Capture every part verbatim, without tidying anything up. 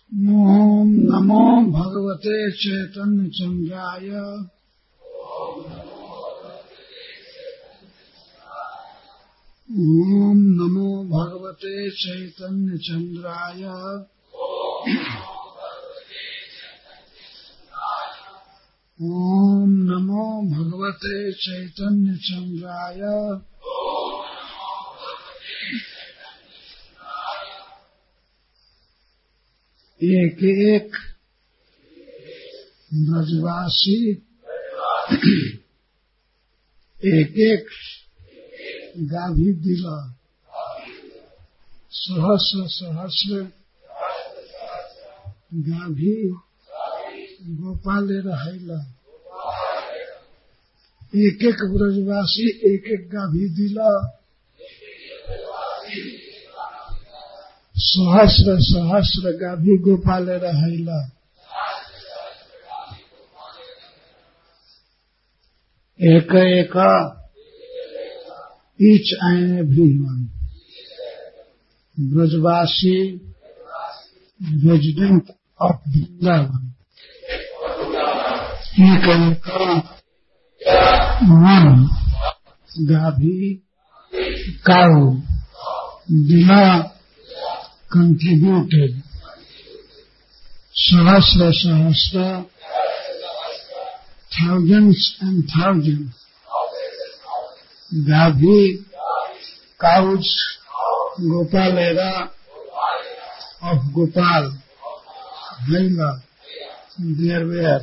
ओम नमो भगवते चैतन्य चंद्राय ओम नमो भगवते चैतन्य चंद्राय ओम नमो भगवते चैतन्य चंद्राय एक एक ब्रजवासी एक एक गाभी दिला सहस्र सहस्र गाभी गोपाले रहैला। एक एक ब्रजवासी एक एक गाभी दिला सहस्र सहस्र गाभी गोपाले रहैला। एक एक each and everyone Brajwasi resident of Vrindavan एक एक one गाभी cow dila contributed sahasra sahasra thousands and thousands gavi cows gopalera of Gopal Haila. There were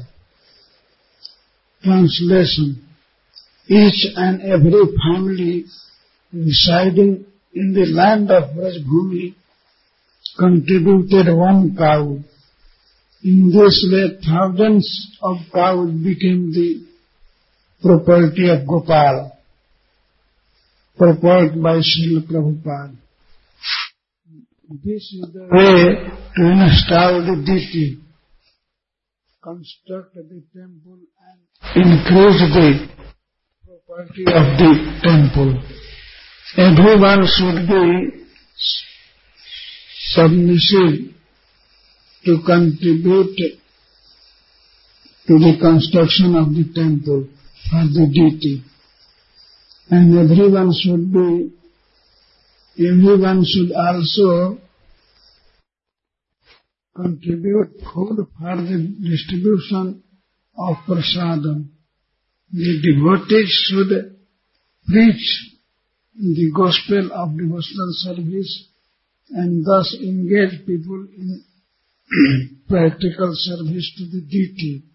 translation. Each and every family residing in the land of Brajbhumi contributed one cow. In this way, thousands of cows became the property of Gopal, purported by Srila Prabhupada. This is the way to install the deity, construct the temple and increase the property of the temple. Everyone should be submissive to contribute to the construction of the temple for the deity. And everyone should be, everyone should also contribute food for the distribution of prasadam. The devotees should preach the gospel of devotional service and thus engage people in practical service to the deity.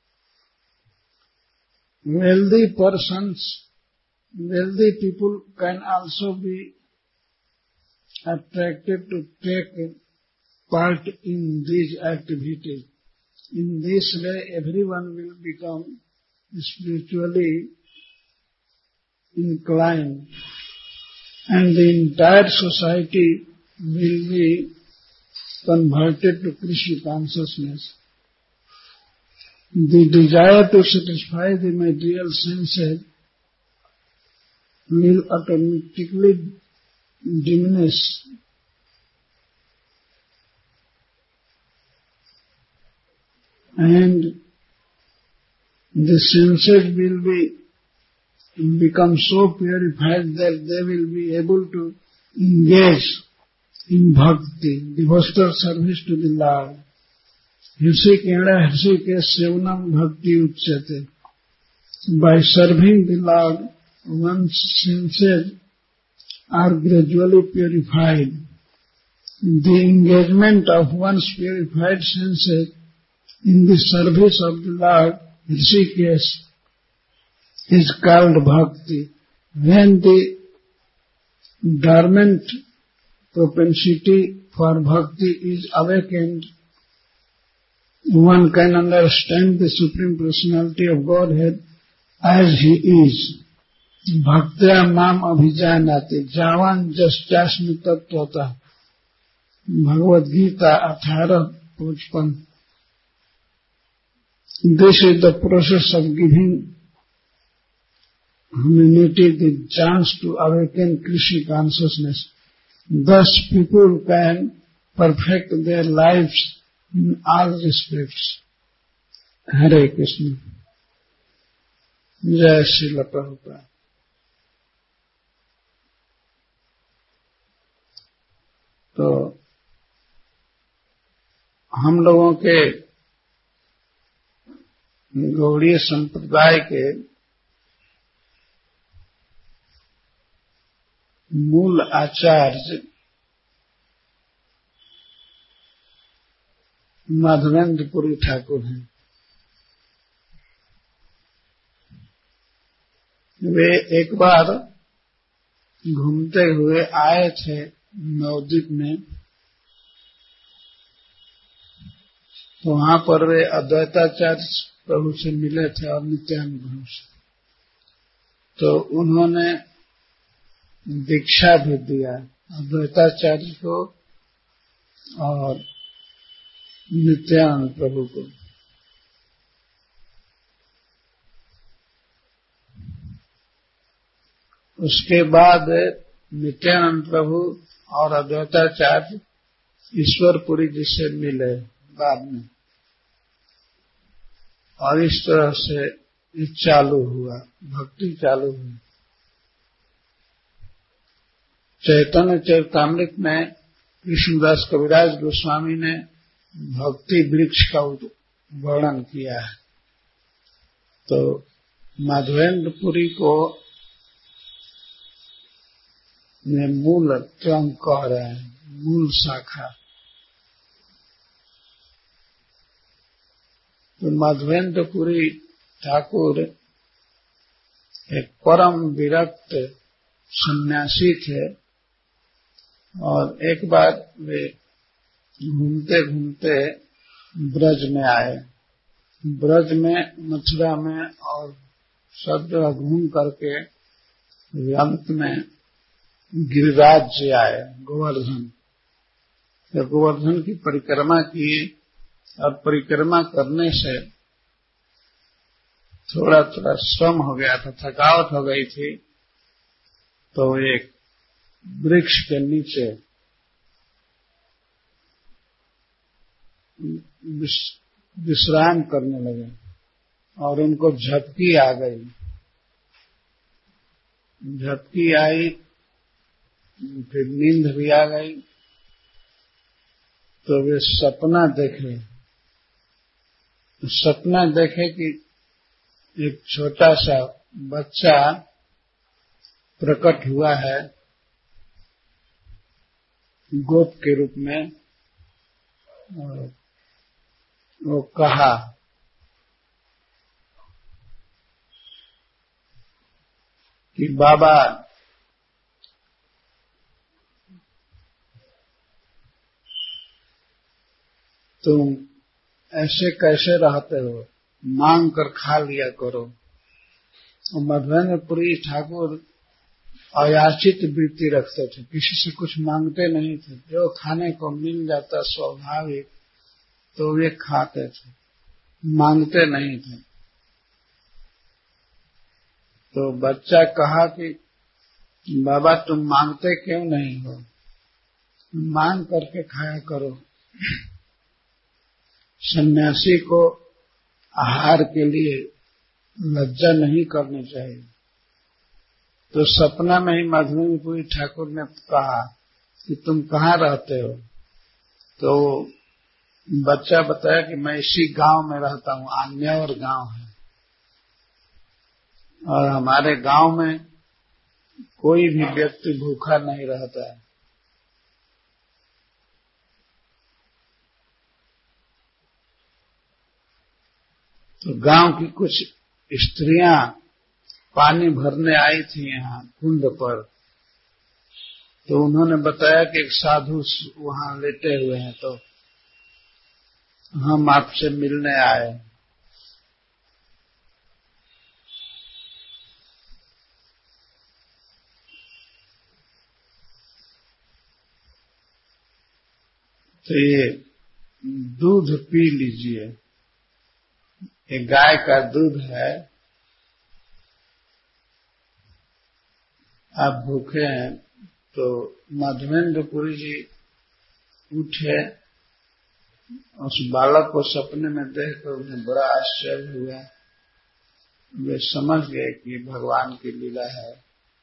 Wealthy persons, wealthy people can also be attracted to take part in these activities. In this way, everyone will become spiritually inclined and the entire society will be converted to Krishna consciousness. The desire to satisfy the material senses will automatically diminish. And the senses will be become so purified that they will be able to engage in bhakti, devotional service to the Lord. Hirshikena Hirshike Sevanam Bhakti Uchyate. By serving the Lord, one's senses are gradually purified. The engagement of one's purified senses in the service of the Lord, Hirshikesh, is called bhakti. When the dormant propensity for bhakti is awakened, one can understand the Supreme Personality of Godhead as He is. Bhaktya mam abhijanate javan jastasmi tattvata. Bhagavad Gita eighteen fifty-one. This is the process of giving humanity the chance to awaken Krishna consciousness. Thus people can perfect their lives All respects. Hare Krishna. जय श्रील प्रभुपाद। तो हम लोगों के गौड़ीय संप्रदाय के मूल आचार्य माधवेंद्रपुरी ठाकुर हैं। वे एक बार घूमते हुए आए थे नवद्वीप में, तो वहां पर वे अद्वैताचार्य प्रभु से मिले थे और नित्यानंद प्रभु से। तो उन्होंने दीक्षा भी दिया अद्वैताचार्य को और नित्यानंद प्रभु को। उसके बाद नित्यानंद प्रभु और अद्वैताचार्य ईश्वरपुरी जी से मिले बाद में, और इस तरह से ये चालू हुआ, भक्ति चालू हुई। चैतन्य चरितामृत में कृष्णदास कविराज गोस्वामी ने भक्ति वृक्ष का वर्णन किया है। तो माधवेंद्रपुरी को ने मूल ट्रंक कह रहे हैं, मूल शाखा। तो माधवेंद्रपुरी ठाकुर एक परम विरक्त सन्यासी थे, और एक बार वे घूमते घूमते ब्रज में आए। ब्रज में, मथुरा में और सब जगह घूम करके अंत में गिरिराज जी आए, गोवर्धन। तो गोवर्धन की परिक्रमा की, और परिक्रमा करने से थोड़ा थोड़ा श्रम हो गया था, थकावट हो गई थी। तो एक वृक्ष के नीचे विश्राम करने लगे, और उनको झपकी आ गई। झपकी आई, फिर नींद भी आ गई। तो वे सपना देखे, सपना देखे कि एक छोटा सा बच्चा प्रकट हुआ है गोप के रूप में। वो कहा कि बाबा तुम ऐसे कैसे रहते हो, मांग कर खा लिया करो। और माधवेंद्रपुरी ठाकुर अयाचित वृत्ति रखते थे, किसी से कुछ मांगते नहीं थे। जो खाने को मिल जाता स्वाभाविक तो वे खाते थे, मांगते नहीं थे। तो बच्चा कहा कि बाबा तुम मांगते क्यों नहीं हो, मांग करके खाया करो। सन्यासी को आहार के लिए लज्जा नहीं करनी चाहिए। तो सपना में ही माधवेंद्रपुरी ठाकुर ने कहा कि तुम कहाँ रहते हो। तो बच्चा बताया कि मैं इसी गांव में रहता हूँ, आन्यवर गांव है, और हमारे गांव में कोई भी व्यक्ति भूखा नहीं रहता है। तो गांव की कुछ स्त्रियां पानी भरने आई थी यहाँ कुंड पर। तो उन्होंने बताया कि एक साधु वहां लेटे हुए हैं, तो हम आपसे मिलने आए। तो ये दूध पी लीजिए, ये गाय का दूध है, आप भूखे हैं। तो माधवेंद्रपुरी जी उठे उस बालक को सपने में देखकर उन्हें बड़ा आश्चर्य हुआ। वे समझ गए कि भगवान की लीला है।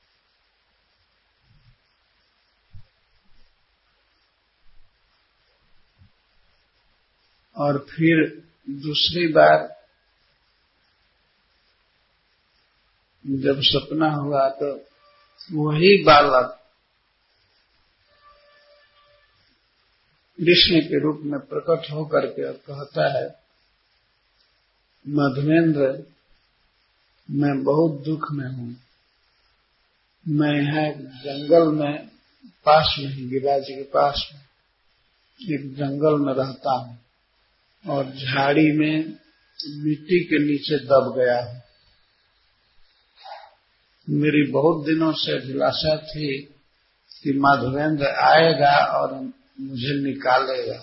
और फिर दूसरी बार जब सपना हुआ तो वही बालक कृष्ण के रूप में प्रकट होकर के और कहता है, मधवेंद्र, मैं बहुत दुख में हूं। मैं यहाँ एक जंगल में पास में ही गिरिराज के पास में एक जंगल में रहता हूं और झाड़ी में मिट्टी के नीचे दब गया हूं। मेरी बहुत दिनों से अभिलाषा थी कि माधवेंद्र आएगा और मुझे निकालेगा।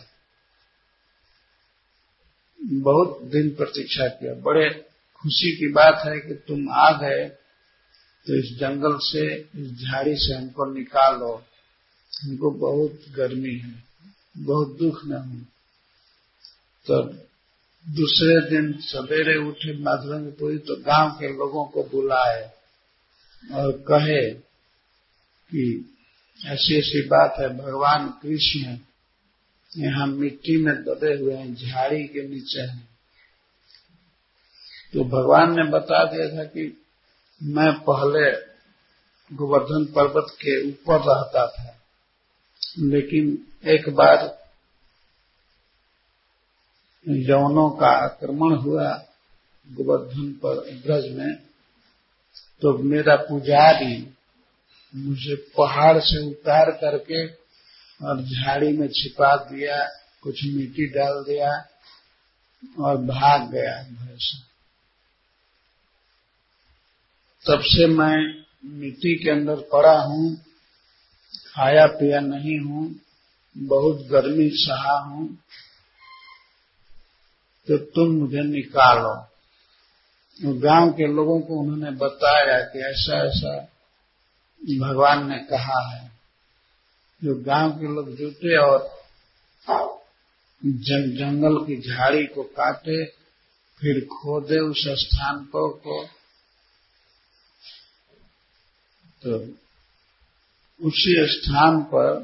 बहुत दिन प्रतीक्षा किया। बड़े खुशी की बात है कि तुम आ गए, तो इस जंगल से, इस झाड़ी से हमको निकालो। हमको बहुत गर्मी है, बहुत दुख में हूं। तो दूसरे दिन सवेरे उठे माधवेंद्रपुरी तो गांव के लोगों को बुलाए और कहे कि ऐसी ऐसी बात है, भगवान कृष्ण यहाँ मिट्टी में दबे हुए हैं, झाड़ी के नीचे हैं। तो भगवान ने बता दिया था कि मैं पहले गोवर्धन पर्वत के ऊपर रहता था, लेकिन एक बार यवनों का आक्रमण हुआ गोवर्धन पर ब्रज में, तो मेरा पुजारी मुझे पहाड़ से उतार करके और झाड़ी में छिपा दिया, कुछ मिट्टी डाल दिया और भाग गया भय से। तब से मैं मिट्टी के अंदर पड़ा हूं, खाया पिया नहीं हूं, बहुत गर्मी सहा हूं, तो तुम मुझे निकालो। तो गांव के लोगों को उन्होंने बताया कि ऐसा ऐसा भगवान ने कहा है। जो गांव के लोग जुटे और जंग, जंगल की झाड़ी को काटे, फिर खोदे उस स्थान पर को, तो उसी स्थान पर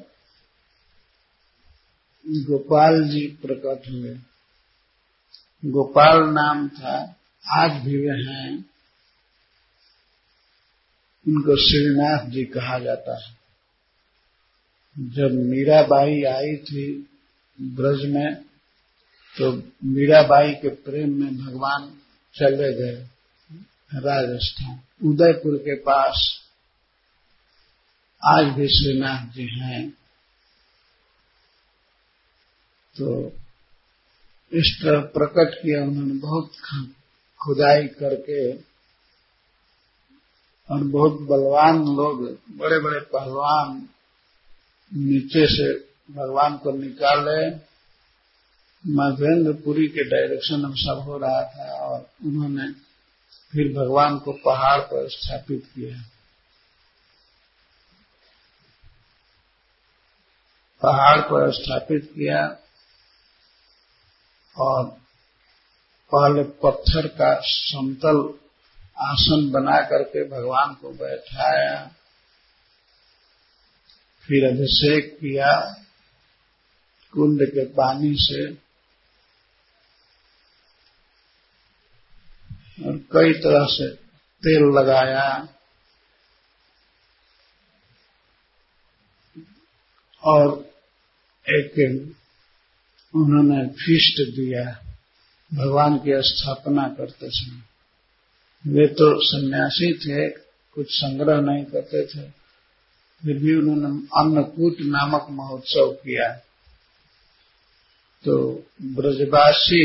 गोपाल जी प्रकट हुए। गोपाल नाम था, आज भी वे हैं। उनको श्रीनाथ जी कहा जाता है। जब मीराबाई आई थी ब्रज में, तो मीराबाई के प्रेम में भगवान चले गए राजस्थान, उदयपुर के पास। आज भी श्रीनाथ जी हैं। तो इस तरह प्रकट किया उन्होंने, बहुत खुदाई करके, और बहुत बलवान लोग, बड़े बड़े पहलवान नीचे से भगवान को निकाले। माधवेंद्रपुरी के डायरेक्शन में सब हो रहा था और उन्होंने फिर भगवान को पहाड़ पर स्थापित किया। पहाड़ पर स्थापित किया और पहले पत्थर का समतल आसन बना करके भगवान को बैठाया, फिर अभिषेक किया कुंड के पानी से, और कई तरह से तेल लगाया और एक उन्होंने फीस्ट दिया भगवान की स्थापना करते समय। वे तो सन्यासी थे, कुछ संग्रह नहीं करते थे, फिर भी उन्होंने अन्नकूट नामक महोत्सव किया। तो ब्रजवासी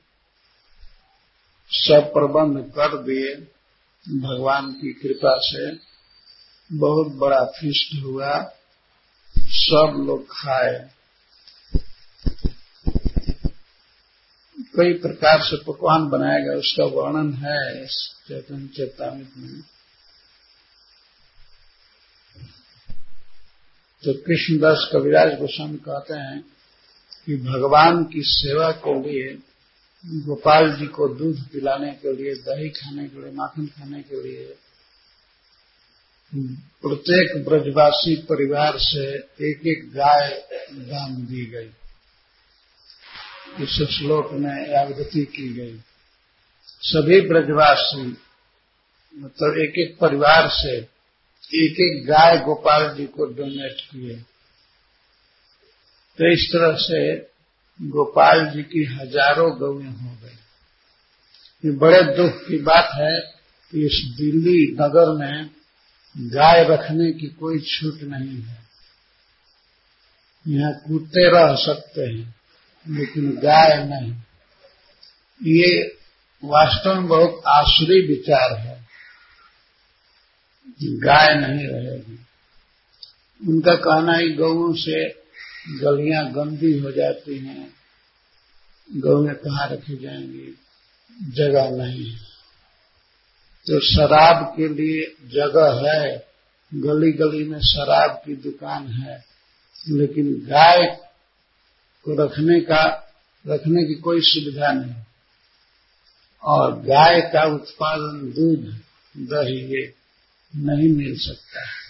सब प्रबंध कर दिए भगवान की कृपा से। बहुत बड़ा फीस्ट हुआ, सब लोग खाए। कई प्रकार से पकवान बनाया गया, उसका वर्णन है इस चैतन्य चेतामृत में। तो कृष्णदास कविराज गोस्वामी कहते हैं कि भगवान की सेवा के लिए, गोपाल जी को दूध पिलाने के लिए, दही खाने के लिए, माखन खाने के लिए प्रत्येक ब्रजवासी परिवार से एक एक गाय दान दी गई। इस श्लोक में यावगति की गई। सभी ब्रजवासी मतलब एक एक परिवार से एक एक गाय गोपाल जी को डोनेट किए। तो इस तरह से गोपाल जी की हजारों गौएं हो गई। ये बड़े दुख की बात है कि इस दिल्ली नगर में गाय रखने की कोई छूट नहीं है। यहाँ कुत्ते रह सकते हैं लेकिन गाय नहीं। ये वास्तव में बहुत आसुरी विचार है। गाय नहीं रहेगी। उनका कहना है गौओं से गलियां गंदी हो जाती हैं, गौएं कहाँ रखी जाएंगी, जगह नहीं है। तो शराब के लिए जगह है, गली गली में शराब की दुकान है, लेकिन गाय को रखने का रखने की कोई सुविधा नहीं। और गाय का उत्पादन दूध, दही ये नहीं मिल सकता है।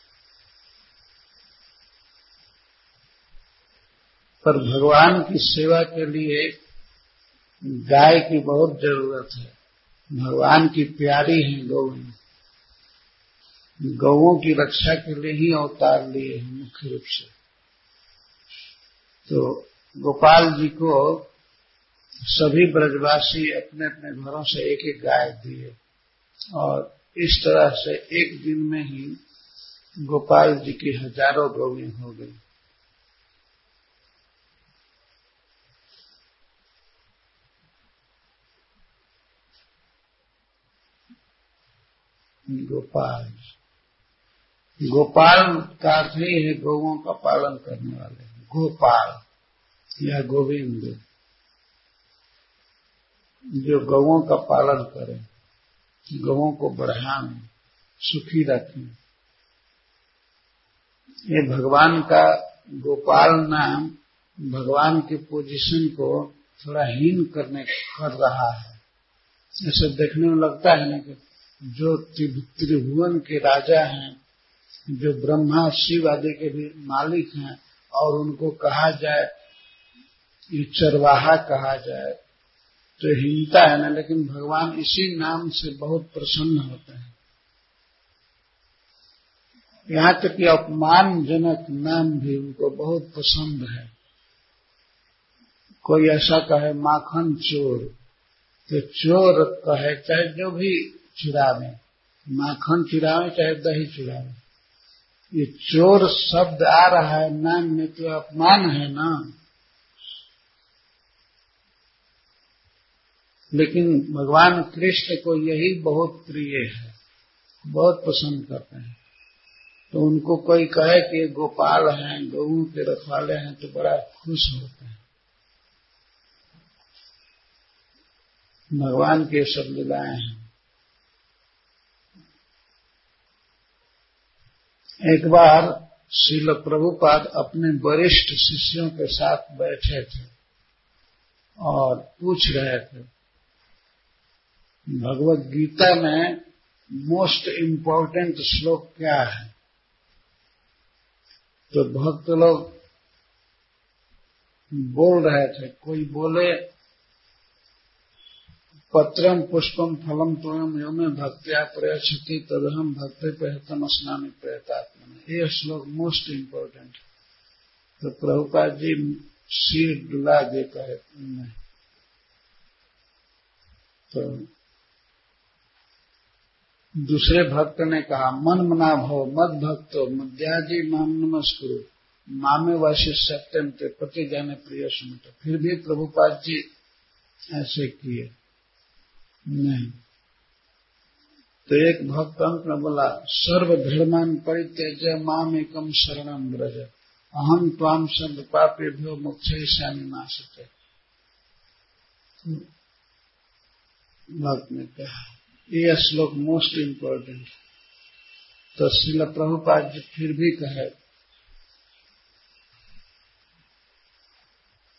पर भगवान की सेवा के लिए गाय की बहुत जरूरत है। भगवान की प्यारी हैं गौएं। गौओं की रक्षा के लिए ही अवतार लिए हैं मुख्य रूप से। तो गोपाल जी को सभी ब्रजवासी अपने अपने घरों से एक एक गाय दिए और इस तरह से एक दिन में ही गोपाल जी की हजारों गौएं हो गई। गोपाल गोपाल का अर्थ ही है गौओं का पालन करने वाले। गोपाल या गोविंद, जो गौओं का पालन करें, गौओं को बढ़ाएं, सुखी रखें। ये भगवान का गोपाल नाम भगवान के पोजीशन को थोड़ा हीन करने कर रहा है। ऐसे देखने में लगता है ना कि जो त्रिभुवन के राजा हैं, जो ब्रह्मा शिव आदि के भी मालिक हैं, और उनको कहा जाए ये चरवाहा कहा जाए तो हीनता है ना। लेकिन भगवान इसी नाम से बहुत प्रसन्न होते हैं। यहाँ तक कि अपमानजनक नाम भी उनको बहुत पसंद है। कोई ऐसा कहे माखन चोर, तो चोर कहे चाहे जो भी चुरावे, माखन चुरावे चाहे दही चुरावे, ये चोर शब्द आ रहा है नाम में तो अपमान है ना। लेकिन भगवान कृष्ण को यही बहुत प्रिय है, बहुत पसंद करते हैं। तो उनको कोई कहे कि ये गोपाल हैं, गऊ के रखवाले हैं, तो बड़ा खुश होते हैं। भगवान के सब लीलाएं हैं। एक बार श्रील प्रभुपाद अपने वरिष्ठ शिष्यों के साथ बैठे थे और पूछ रहे थे भगवत गीता में मोस्ट इम्पोर्टेंट श्लोक क्या है। तो भक्त लोग बोल रहे थे, कोई बोले पत्रम पुष्पम फलम त्वयं यो में भक्त्या प्रयच्छति तदहम भक्ति प्रहतम अस्नामि प्रयतात्मने। ये श्लोक मोस्ट इम्पोर्टेंट। तो प्रभुपाद जी सिर डुला दे कहे नहीं। तो दूसरे भक्त ने कहा मन मना भव मद भक्तो मध्याजी माम नमस्कुरु मामे वाशी सत्यम ते पति जाने प्रिय सुमित। फिर भी प्रभुपाद जी ऐसे किए नहीं। तो एक भक्त अंत में बोला सर्व धर्मान परित्यज माम एकम शरणम ब्रज अहम त्वाम सर्व पापेभ्यो मोक्षयिष्यामि मा शुचः। भक्त ने कहा ये श्लोक मोस्ट इम्पोर्टेंट। तो श्रील प्रभुपाद जी फिर भी कहे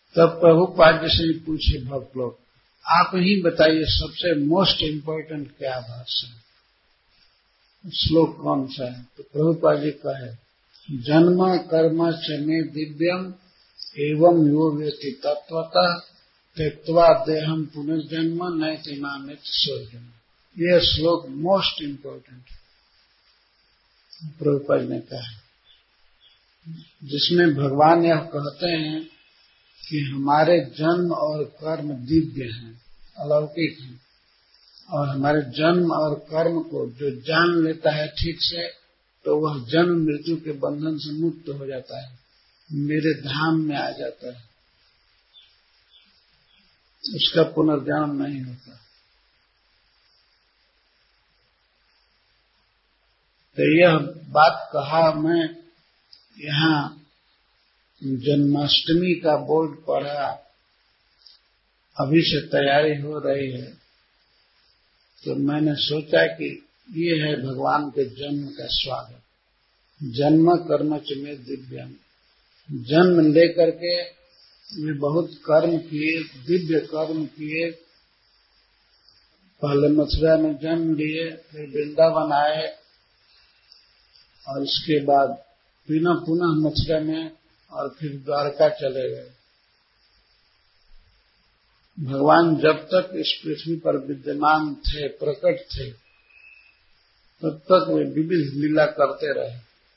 तब प्रभुपाद जी से पूछे भक्त लोग, आप ही बताइए सबसे मोस्ट इम्पोर्टेंट क्या भाष्य है, श्लोक कौन सा है? तो प्रभुपाद जी कहे, जन्म कर्म च मे दिव्यम एवं यो वेति तत्वतः त्यक्त्वा देहम पुनर्जन्म नैति मामेति स्वर्गम। यह श्लोक मोस्ट इम्पोर्टेंट प्रभुपाद ने कहा, जिसमें भगवान यह कहते हैं कि हमारे जन्म और कर्म दिव्य हैं, अलौकिक हैं, और हमारे जन्म और कर्म को जो जान लेता है ठीक से, तो वह जन्म मृत्यु के बंधन से मुक्त हो जाता है, मेरे धाम में आ जाता है, उसका पुनर्जन्म नहीं होता। तो यह बात कहा मैं यहाँ जन्माष्टमी का बोर्ड पढ़ा, अभी से तैयारी हो रही है, तो मैंने सोचा कि ये है भगवान के जन्म का स्वागत। जन्म कर्म च मे दिव्यम, जन्म लेकर के वे बहुत कर्म किए, दिव्य कर्म किए। पहले मथुरा में जन्म लिए, फिर वृंदावन आए, और इसके बाद पुनः पुनः मथुरा में, और फिर द्वारका चले गए। भगवान जब तक इस पृथ्वी पर विद्यमान थे, प्रकट थे, तब तक वे विविध लीला करते रहे।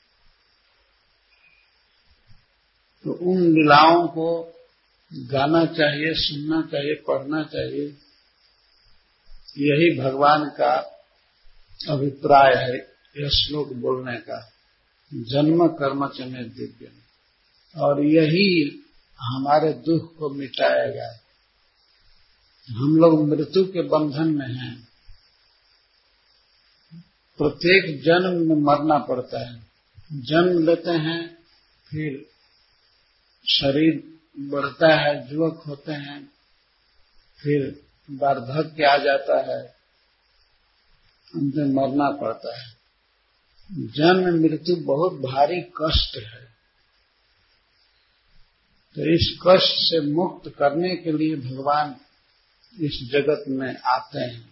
तो उन लीलाओं को गाना चाहिए, सुनना चाहिए, पढ़ना चाहिए। यही भगवान का अभिप्राय है यह श्लोक बोलने का, जन्म कर्म च मे दिव्यम। और यही हमारे दुख को मिटाएगा। हम लोग मृत्यु के बंधन में हैं, प्रत्येक जन्म में मरना पड़ता है। जन्म लेते हैं, फिर शरीर बढ़ता है, युवक होते हैं, फिर वार्धक्य आ जाता है, अंत में मरना पड़ता है। जन्म मृत्यु बहुत भारी कष्ट है। तो इस कष्ट से मुक्त करने के लिए भगवान इस जगत में आते हैं,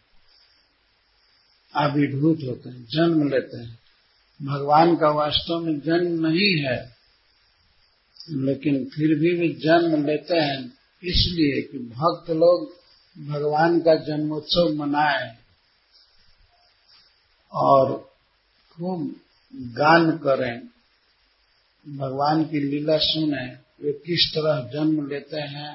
आविर्भूत होते हैं, जन्म लेते हैं। भगवान का वास्तव में जन्म नहीं है, लेकिन फिर भी वे जन्म लेते हैं इसलिए कि भक्त लोग भगवान का जन्मोत्सव मनाएं और खूब गान करें, भगवान की लीला सुने, वे किस तरह जन्म लेते हैं,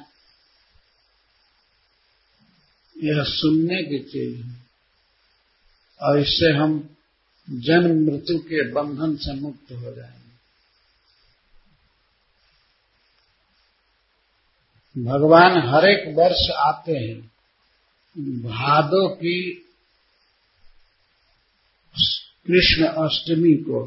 यह सुनने की चीज है। और इससे हम जन्म मृत्यु के बंधन से मुक्त हो जाएंगे। भगवान हर एक वर्ष आते हैं। भादो की कृष्ण अष्टमी को,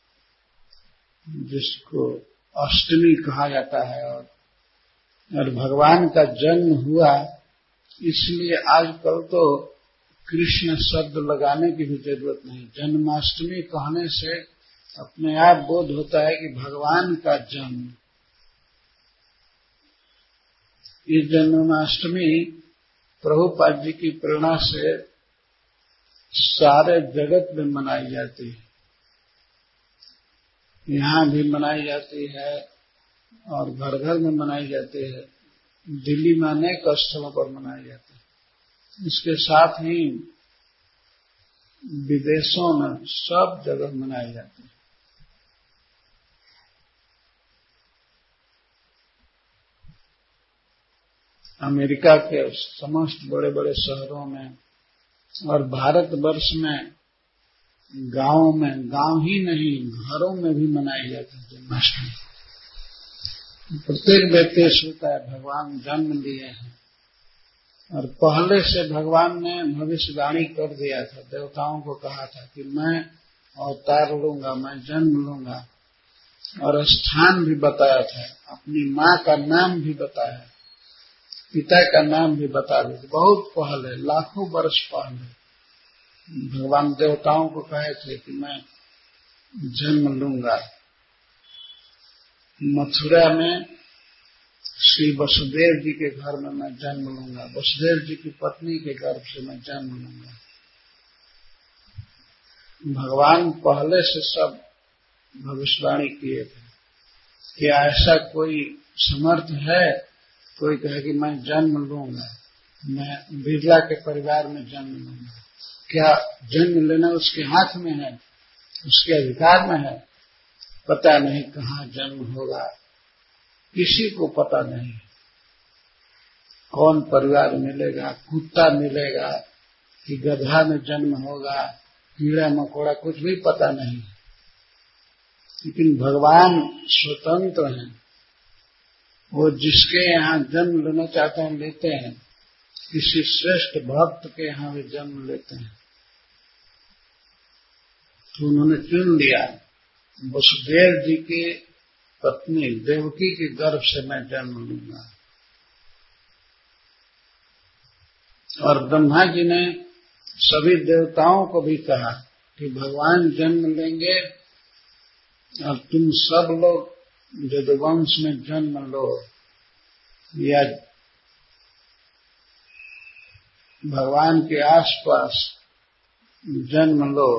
जिसको अष्टमी कहा जाता है, और, और भगवान का जन्म हुआ, इसलिए आजकल तो कृष्ण शब्द लगाने की भी जरूरत नहीं। जन्माष्टमी कहने से अपने आप बोध होता है कि भगवान का जन्म। ये जन्माष्टमी प्रभुपाद जी की प्रेरणा से सारे जगत में मनाई जाती है। यहाँ भी मनाई जाती है और घर घर में मनाई जाती है। दिल्ली में अनेक स्थलों पर मनाई जाती है। इसके साथ ही विदेशों में सब जगह मनाई जाती है। अमेरिका के समस्त बड़े बड़े शहरों में और भारतवर्ष में गांवों में, गांव ही नहीं घरों में भी मनाई जाती है जन्माष्टमी। प्रत्येक व्यक्ति सोचता है भगवान जन्म लिए हैं, और पहले से भगवान ने भविष्यवाणी कर दिया था, देवताओं को कहा था कि मैं अवतार लूंगा, मैं जन्म लूंगा, और स्थान भी बताया था, अपनी माँ का नाम भी बताया, पिता का नाम भी बता दिया। बहुत पहले, लाखों वर्ष पहले भगवान देवताओं को कहे थे कि मैं जन्म लूंगा। मथुरा में श्री वसुदेव जी के घर में मैं जन्म लूंगा, वसुदेव जी की पत्नी के गर्भ से मैं जन्म लूंगा। भगवान पहले से सब भविष्यवाणी किए थे कि ऐसा कोई समर्थ है, कोई कहे कि मैं जन्म लूंगा, मैं बिरला के परिवार में जन्म लूंगा। क्या जन्म लेना उसके हाथ में है, उसके अधिकार में है? पता नहीं कहाँ जन्म होगा, किसी को पता नहीं। कौन परिवार मिलेगा, कुत्ता मिलेगा कि गधा में जन्म होगा, कीड़ा मकोड़ा, कुछ भी पता नहीं। लेकिन भगवान स्वतंत्र हैं, वो जिसके यहाँ जन्म लेना चाहते हैं लेते हैं। किसी श्रेष्ठ भक्त के यहाँ वे जन्म लेते हैं। तो उन्होंने चुन लिया वसुदेव जी की पत्नी देवकी के गर्भ से मैं जन्म लूंगा। और ब्रह्मा जी ने सभी देवताओं को भी कहा कि भगवान जन्म लेंगे और तुम सब लोग यदुवंश में जन्म लो या भगवान के आसपास जन्म लो,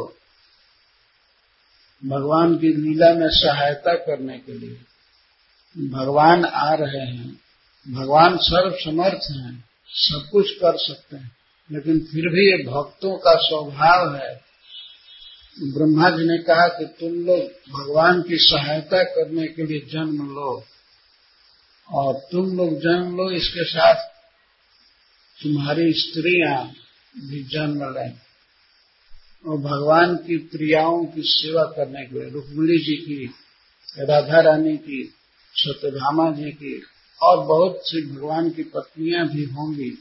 भगवान की लीला में सहायता करने के लिए। भगवान आ रहे हैं, भगवान सर्वसमर्थ हैं, सब कुछ कर सकते हैं, लेकिन फिर भी ये भक्तों का स्वभाव है। ब्रह्मा जी ने कहा कि तुम लोग भगवान की सहायता करने के लिए जन्म लो, और तुम लोग जन्म लो, इसके साथ तुम्हारी स्त्रियां भी जन्म लें और भगवान की प्रियाओं की सेवा करने के लिए, रुक्मिणी जी की, राधा रानी की, सत्यभामा जी की, और बहुत सी भगवान की पत्नियां भी होंगी।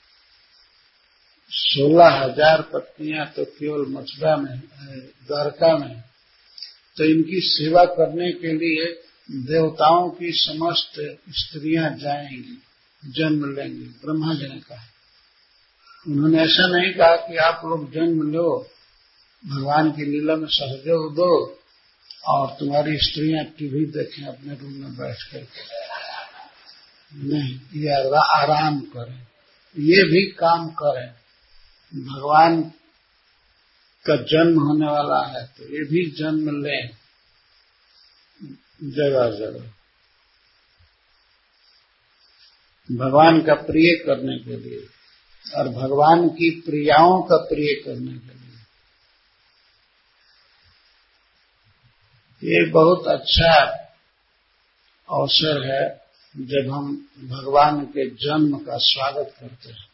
सोलह हजार पत्नियां तो केवल मथुरा में, द्वारका में। तो इनकी सेवा करने के लिए देवताओं की समस्त स्त्रियां जाएंगी, जन्म लेंगी। ब्रह्मा जी ने कहा, उन्होंने ऐसा नहीं कहा कि आप लोग जन्म लो, भगवान की लीला में सहयोग दो और तुम्हारी स्त्रियां टीवी देखें अपने रूम में बैठ कर। नहीं, ये आराम करें, ये भी काम करें। भगवान का जन्म होने वाला है तो ये भी जन्म लें जगह जगह, भगवान का प्रिय करने के लिए और भगवान की प्रियाओं का प्रिय करने के लिए। ये बहुत अच्छा अवसर है जब हम भगवान के जन्म का स्वागत करते हैं,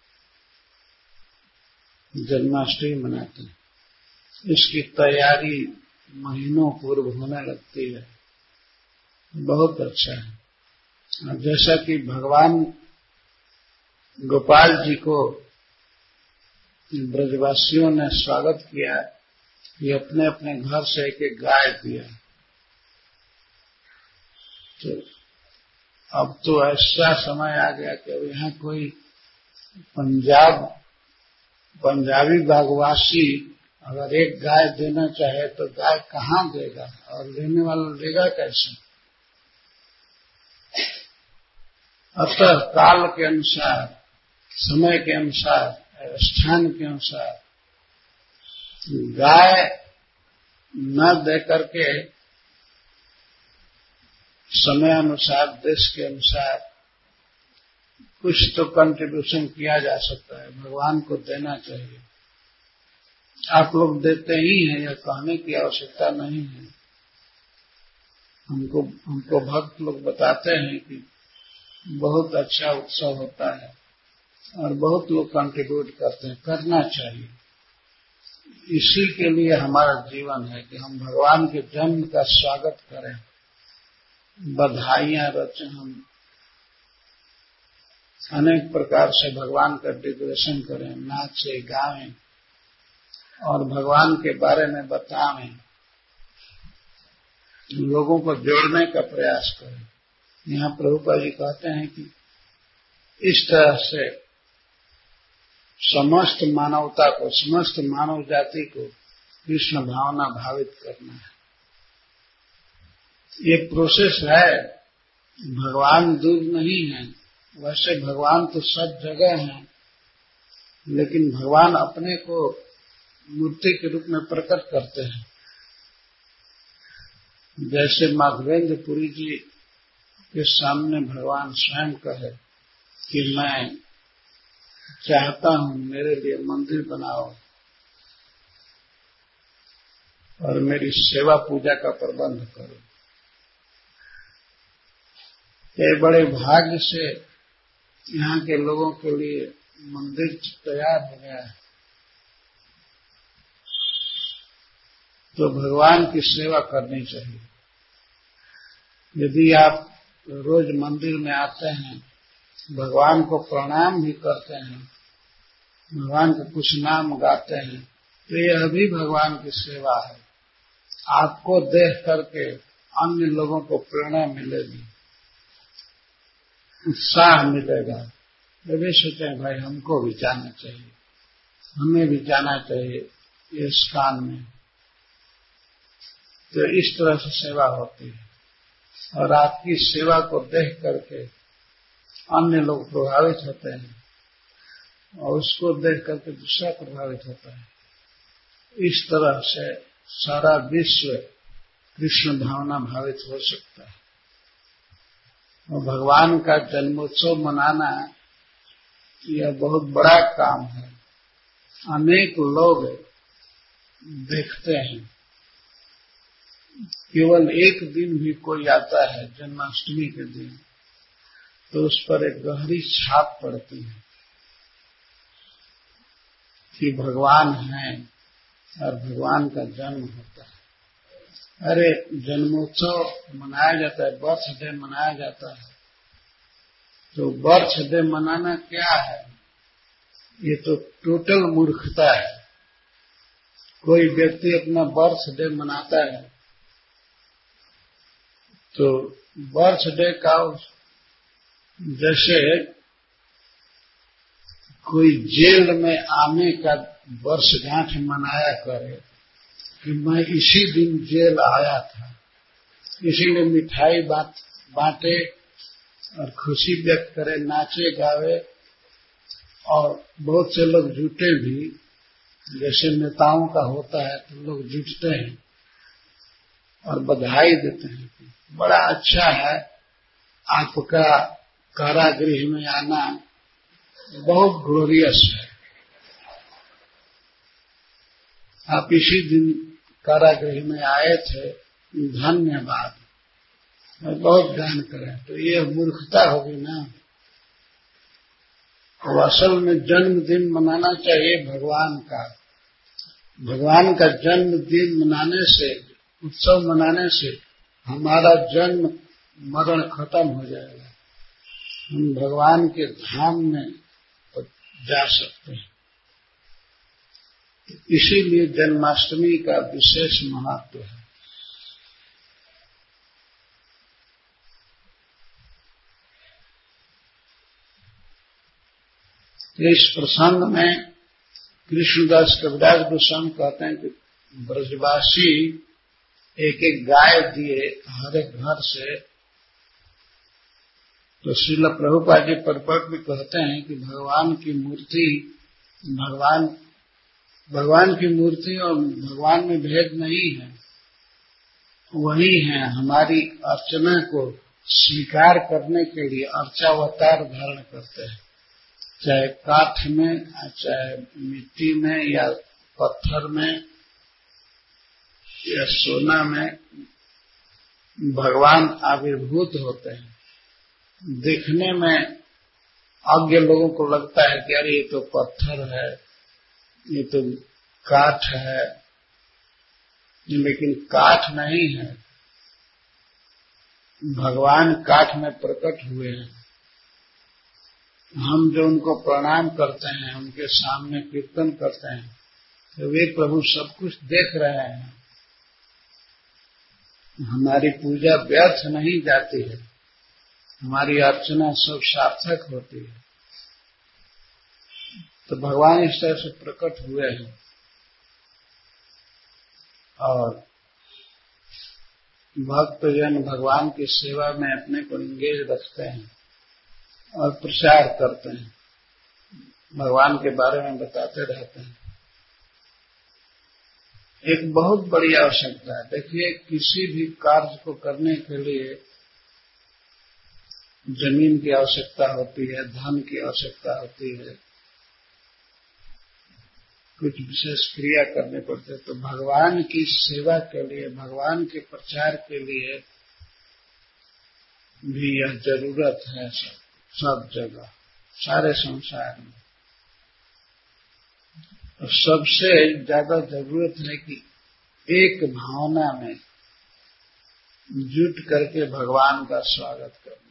जन्माष्टमी मनाते हैं। इसकी तैयारी महीनों पूर्व होने लगती है, बहुत अच्छा है। और जैसा कि भगवान गोपाल जी को ब्रजवासियों ने स्वागत किया, ये अपने अपने घर से एक एक गाय दिया। तो अब तो ऐसा समय आ गया कि अब यहाँ कोई पंजाब पंजाबी बागवासी अगर एक गाय देना चाहे तो गाय कहाँ देगा, और लेने वाला लेगा कैसे? अतः काल के अनुसार, समय के अनुसार, स्थान के अनुसार गाय न दे करके समय अनुसार, देश के अनुसार कुछ तो कंट्रीब्यूशन किया जा सकता है, भगवान को देना चाहिए। आप लोग देते ही हैं, यह कहने की आवश्यकता नहीं है। हमको हमको भक्त लोग बताते हैं कि बहुत अच्छा उत्सव होता है और बहुत लोग कंट्रीब्यूट करते हैं, करना चाहिए। इसी के लिए हमारा जीवन है कि हम भगवान के जन्म का स्वागत करें, बधाइयां रचें, हम अनेक प्रकार से भगवान का डेकोरेशन करें, नाचे गाएं और भगवान के बारे में बताएं, लोगों को जोड़ने का प्रयास करें। यहाँ प्रभुपाद जी कहते हैं कि इस तरह से समस्त मानवता को, समस्त मानव जाति को कृष्ण भावना भावित करना है। ये प्रोसेस है, भगवान दूर नहीं है। वैसे भगवान तो सब जगह हैं, लेकिन भगवान अपने को मूर्ति के रूप में प्रकट करते हैं। जैसे माधवेंद्र पुरी जी के सामने भगवान स्वयं कहे कि मैं चाहता हूं मेरे लिए मंदिर बनाओ और मेरी सेवा पूजा का प्रबंध करो। ये बड़े भाग्य से यहाँ के लोगों के लिए मंदिर तैयार हो गया है। तो भगवान की सेवा करनी चाहिए। यदि आप रोज मंदिर में आते हैं, भगवान को प्रणाम भी करते हैं, भगवान का कुछ नाम गाते हैं, तो यह भी भगवान की सेवा है। आपको देख करके अन्य लोगों को प्रेरणा मिलेगी, उत्साह मिलेगा। वे भी सोचे भाई हमको भी जाना चाहिए, हमें भी जाना चाहिए इस कान में। तो इस तरह से सेवा होती है और आपकी सेवा को देख करके अन्य लोग प्रभावित होते हैं और उसको देख करके दूसरा प्रभावित होता है। इस तरह से सारा विश्व कृष्ण भावना भावित हो सकता है। और भगवान का जन्मोत्सव मनाना यह बहुत बड़ा काम है। अनेक लोग देखते हैं, केवल एक दिन भी कोई आता है जन्माष्टमी के दिन, तो उस पर एक गहरी छाप पड़ती है कि भगवान है और भगवान का जन्म होता है। अरे जन्मोत्सव मनाया जाता है, बर्थडे मनाया जाता है, तो बर्थडे मनाना क्या है? ये तो टोटल मूर्खता है। कोई व्यक्ति अपना बर्थडे मनाता है तो बर्थडे का जैसे कोई जेल में आने का वर्षगांठ मनाया करे कि मैं इसी दिन जेल आया था, इसीलिए मिठाई बांटे और खुशी व्यक्त करे, नाचे गावे। और बहुत से लोग जुटे भी, जैसे नेताओं का होता है तो लोग जुटते हैं और बधाई देते हैं, बड़ा अच्छा है आपका कारागृह में आना, बहुत ग्लोरियस है, आप इसी दिन कारागृह में आए थे, धन्यवाद, बहुत दान करें। तो ये मूर्खता होगी ना। तो असल में जन्मदिन मनाना चाहिए भगवान का। भगवान का जन्मदिन मनाने से, उत्सव मनाने से हमारा जन्म मरण खत्म हो जाएगा, हम भगवान के धाम में जा सकते हैं। इसीलिए जन्माष्टमी का विशेष महत्व है। इस प्रसंग में कृष्णदास कविराज गोस्वामी कहते हैं कि ब्रजवासी एक एक गाय दिए हर एक घर से। तो श्रील प्रभुपाद जी परपट में कहते हैं कि भगवान की मूर्ति, भगवान भगवान की मूर्ति और भगवान में भेद नहीं है, वही है। हमारी अर्चना को स्वीकार करने के लिए अर्चावतार धारण करते हैं, चाहे काठ में, चाहे मिट्टी में, या पत्थर में, या सोना में, भगवान आविर्भूत होते हैं। देखने में अज्ञ लोगों को लगता है कि अरे ये तो पत्थर है, ये तो काठ है, लेकिन काठ नहीं है, भगवान काठ में प्रकट हुए हैं। हम जो उनको प्रणाम करते हैं, उनके सामने कीर्तन करते हैं, तो वे प्रभु सब कुछ देख रहे हैं। हमारी पूजा व्यर्थ नहीं जाती है, हमारी अर्चना सब सार्थक होती है। तो भगवान इस तरह से प्रकट हुए हैं और भक्तजन भगवान की सेवा में अपने को इंगेज रखते हैं और प्रचार करते हैं, भगवान के बारे में बताते रहते हैं। एक बहुत बड़ी आवश्यकता है। देखिए, किसी भी कार्य को करने के लिए जमीन की आवश्यकता होती है, धन की आवश्यकता होती है, कुछ विशेष क्रिया करने पड़ते हैं। तो भगवान की सेवा के लिए, भगवान के प्रचार के लिए भी यह जरूरत है सब सब जगह, सारे संसार में। और सबसे ज्यादा जरूरत है कि एक भावना में जुट करके भगवान का स्वागत करना।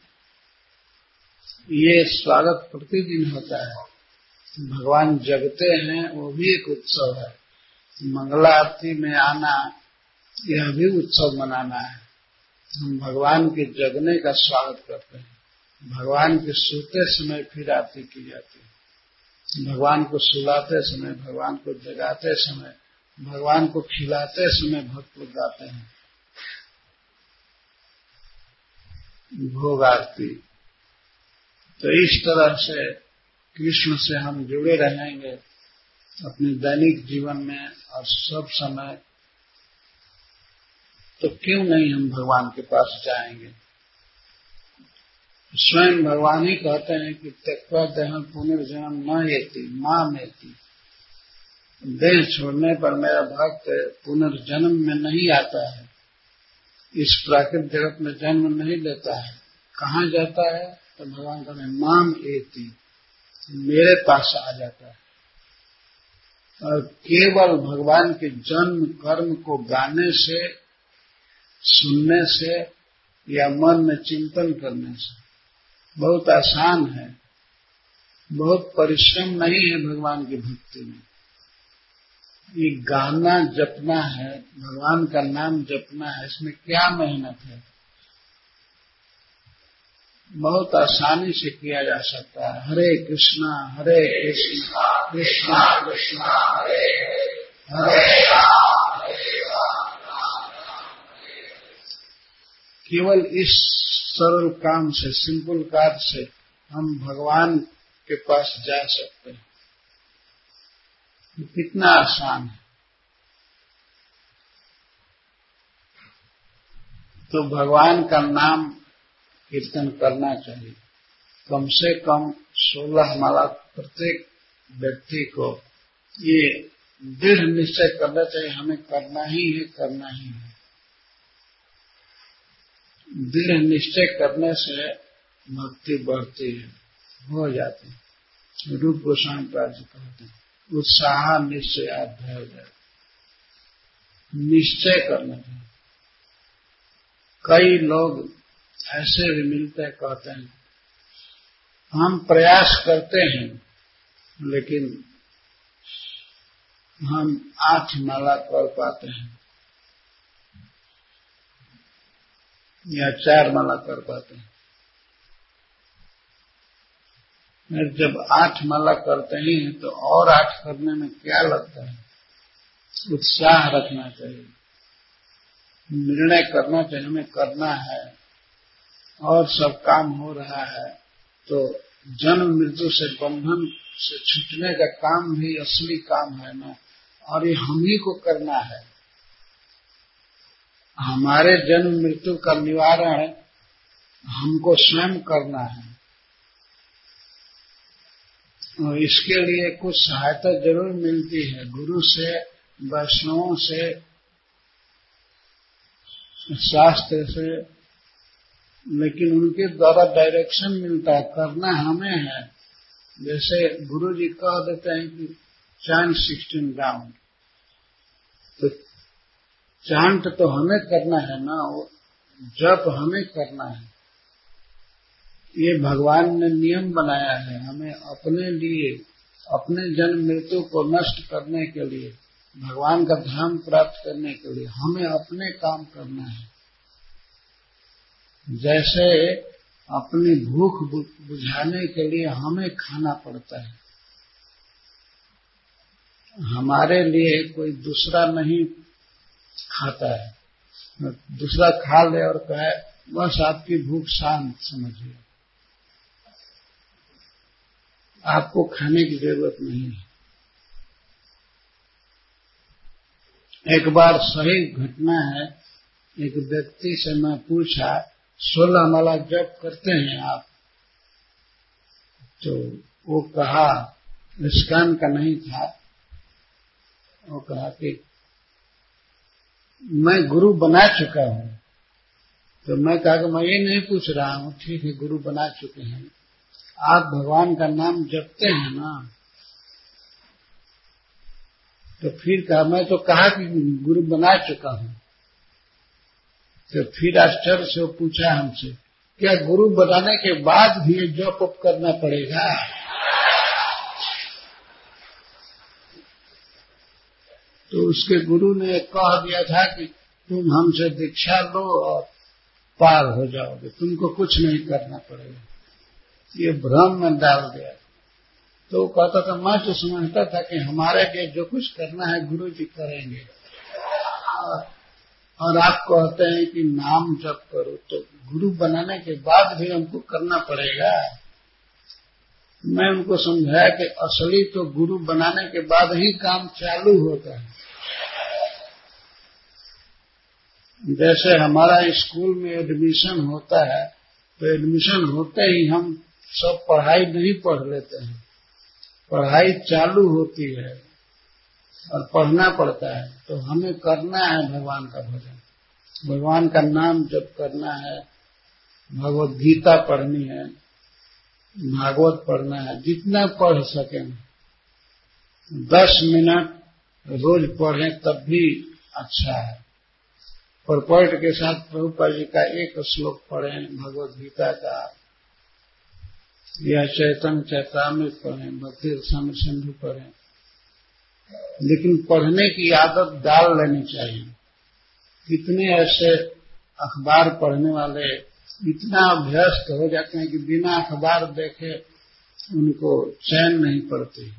ये स्वागत प्रतिदिन होता है। भगवान जगते हैं, वो भी एक उत्सव है। मंगला आरती में आना, यह भी उत्सव मनाना है। हम भगवान के जगने का स्वागत करते हैं। भगवान के सोते समय फिर आरती की जाती है। भगवान को सुलाते समय, भगवान को जगाते समय, भगवान को खिलाते समय भक्त लोग गाते हैं भोग आरती। तो इस तरह से कृष्ण से हम जुड़े रहेंगे अपने दैनिक जीवन में और सब समय, तो क्यों नहीं हम भगवान के पास जाएंगे। स्वयं भगवान ही कहते हैं कि त्यक्त्वा देहं पुनर्जन्म न एति माम एति। देह छोड़ने पर मेरा भक्त पुनर्जन्म में नहीं आता है, इस प्राकृतिक जगत में जन्म नहीं लेता है। कहाँ जाता है? तो भगवान कहते हैं माम एति, मेरे पास आ जाता है। और केवल भगवान के जन्म कर्म को गाने से, सुनने से या मन में चिंतन करने से बहुत आसान है, बहुत परिश्रम नहीं है भगवान की भक्ति में। ये गाना जपना है, भगवान का नाम जपना है, इसमें क्या मेहनत है। बहुत आसानी से किया जा सकता है। हरे कृष्णा हरे कृष्णा कृष्णा कृष्णा हरे हरे राम हरे राम। केवल इस सरल काम से, सिंपल कार्य से हम भगवान के पास जा सकते हैं। कितना आसान है। तो भगवान का नाम कीर्तन करना चाहिए। कम से कम सोलह माला प्रत्येक व्यक्ति को ये दृढ़ निश्चय करना चाहिए, हमें करना ही है, करना ही है। दृढ़ निश्चय करने से भक्ति बढ़ती है, हो जाती है। रूप गोस्वामी पाद जी कहते हैं उत्साह निश्चय अध्याय, निश्चय करना चाहिए। कई लोग ऐसे भी मिलते हैं, कहते हैं हम प्रयास करते हैं लेकिन हम आठ माला कर पाते हैं या चार माला कर पाते हैं। जब आठ माला करते ही हैं तो और आठ करने में क्या लगता है। उत्साह रखना चाहिए, निर्णय करना चाहिए हमें करना है और सब काम हो रहा है। तो जन्म मृत्यु से बंधन से छूटने का काम भी असली काम है ना, और ये हम ही को करना है। हमारे जन्म मृत्यु का निवारण हमको स्वयं करना है और इसके लिए कुछ सहायता जरूर मिलती है, गुरु से, वैष्णवों से, शास्त्र से, लेकिन उनके द्वारा डायरेक्शन मिलता है, करना हमें है। जैसे गुरु जी कह देते हैं कि चांट सिक्सटीन राउंड, तो चांट तो हमें करना है ना, वो जप हमें करना है। ये भगवान ने नियम बनाया है, हमें अपने लिए, अपने जन्म मृत्यु को नष्ट करने के लिए, भगवान का धाम प्राप्त करने के लिए हमें अपने काम करना है। जैसे अपनी भूख बुझाने के लिए हमें खाना पड़ता है, हमारे लिए कोई दूसरा नहीं खाता है, दूसरा खा ले और कहे बस आपकी भूख शांत समझिए, आपको खाने की जरूरत नहीं है। एक बार सही घटना है, एक व्यक्ति से मैं पूछा सोलह माला जप करते हैं आप? तो वो कहा, इस्कान का नहीं था, वो कहा कि मैं गुरु बना चुका हूं। तो मैं कहा कि मैं ये नहीं पूछ रहा हूं, ठीक है गुरु बना चुके हैं, आप भगवान का नाम जपते हैं ना? तो फिर कहा, मैं तो कहा कि गुरु बना चुका हूं। तो फिर आश्चर्य से वो पूछा हमसे, क्या गुरु बनाने के बाद भी ये जप उप करना पड़ेगा? तो उसके गुरु ने कह दिया था कि तुम हमसे दीक्षा लो और पार हो जाओगे, तुमको कुछ नहीं करना पड़ेगा। ये भ्रम में डाल दिया। तो कहता था, मैं तो समझता था कि हमारे लिए जो कुछ करना है गुरु जी करेंगे, और, और आप कहते हैं कि नाम जप करो, तो गुरु बनाने के बाद भी हमको करना पड़ेगा। मैं उनको समझाया कि असली तो गुरु बनाने के बाद ही काम चालू होता है। जैसे हमारा स्कूल में एडमिशन होता है, तो एडमिशन होते ही हम सब पढ़ाई नहीं पढ़ लेते हैं, पढ़ाई चालू होती है और पढ़ना पड़ता है। तो हमें करना है भगवान का भजन, भगवान का नाम जप करना है, भगवत गीता पढ़नी है, भागवत पढ़ना है, जितना पढ़ सकें। दस मिनट रोज पढ़ें तब भी अच्छा है। परपॉइंट के साथ प्रभुपाद जी का एक श्लोक पढ़ें भगवत गीता का, या चैतन्य चैतामृत पढ़ें, भक्ति रसामृत सिंधु पढ़ें, लेकिन पढ़ने की आदत डाल लेनी चाहिए। कितने ऐसे अखबार पढ़ने वाले इतना अभ्यस्त हो जाते हैं कि बिना अखबार देखे उनको चैन नहीं पड़ती,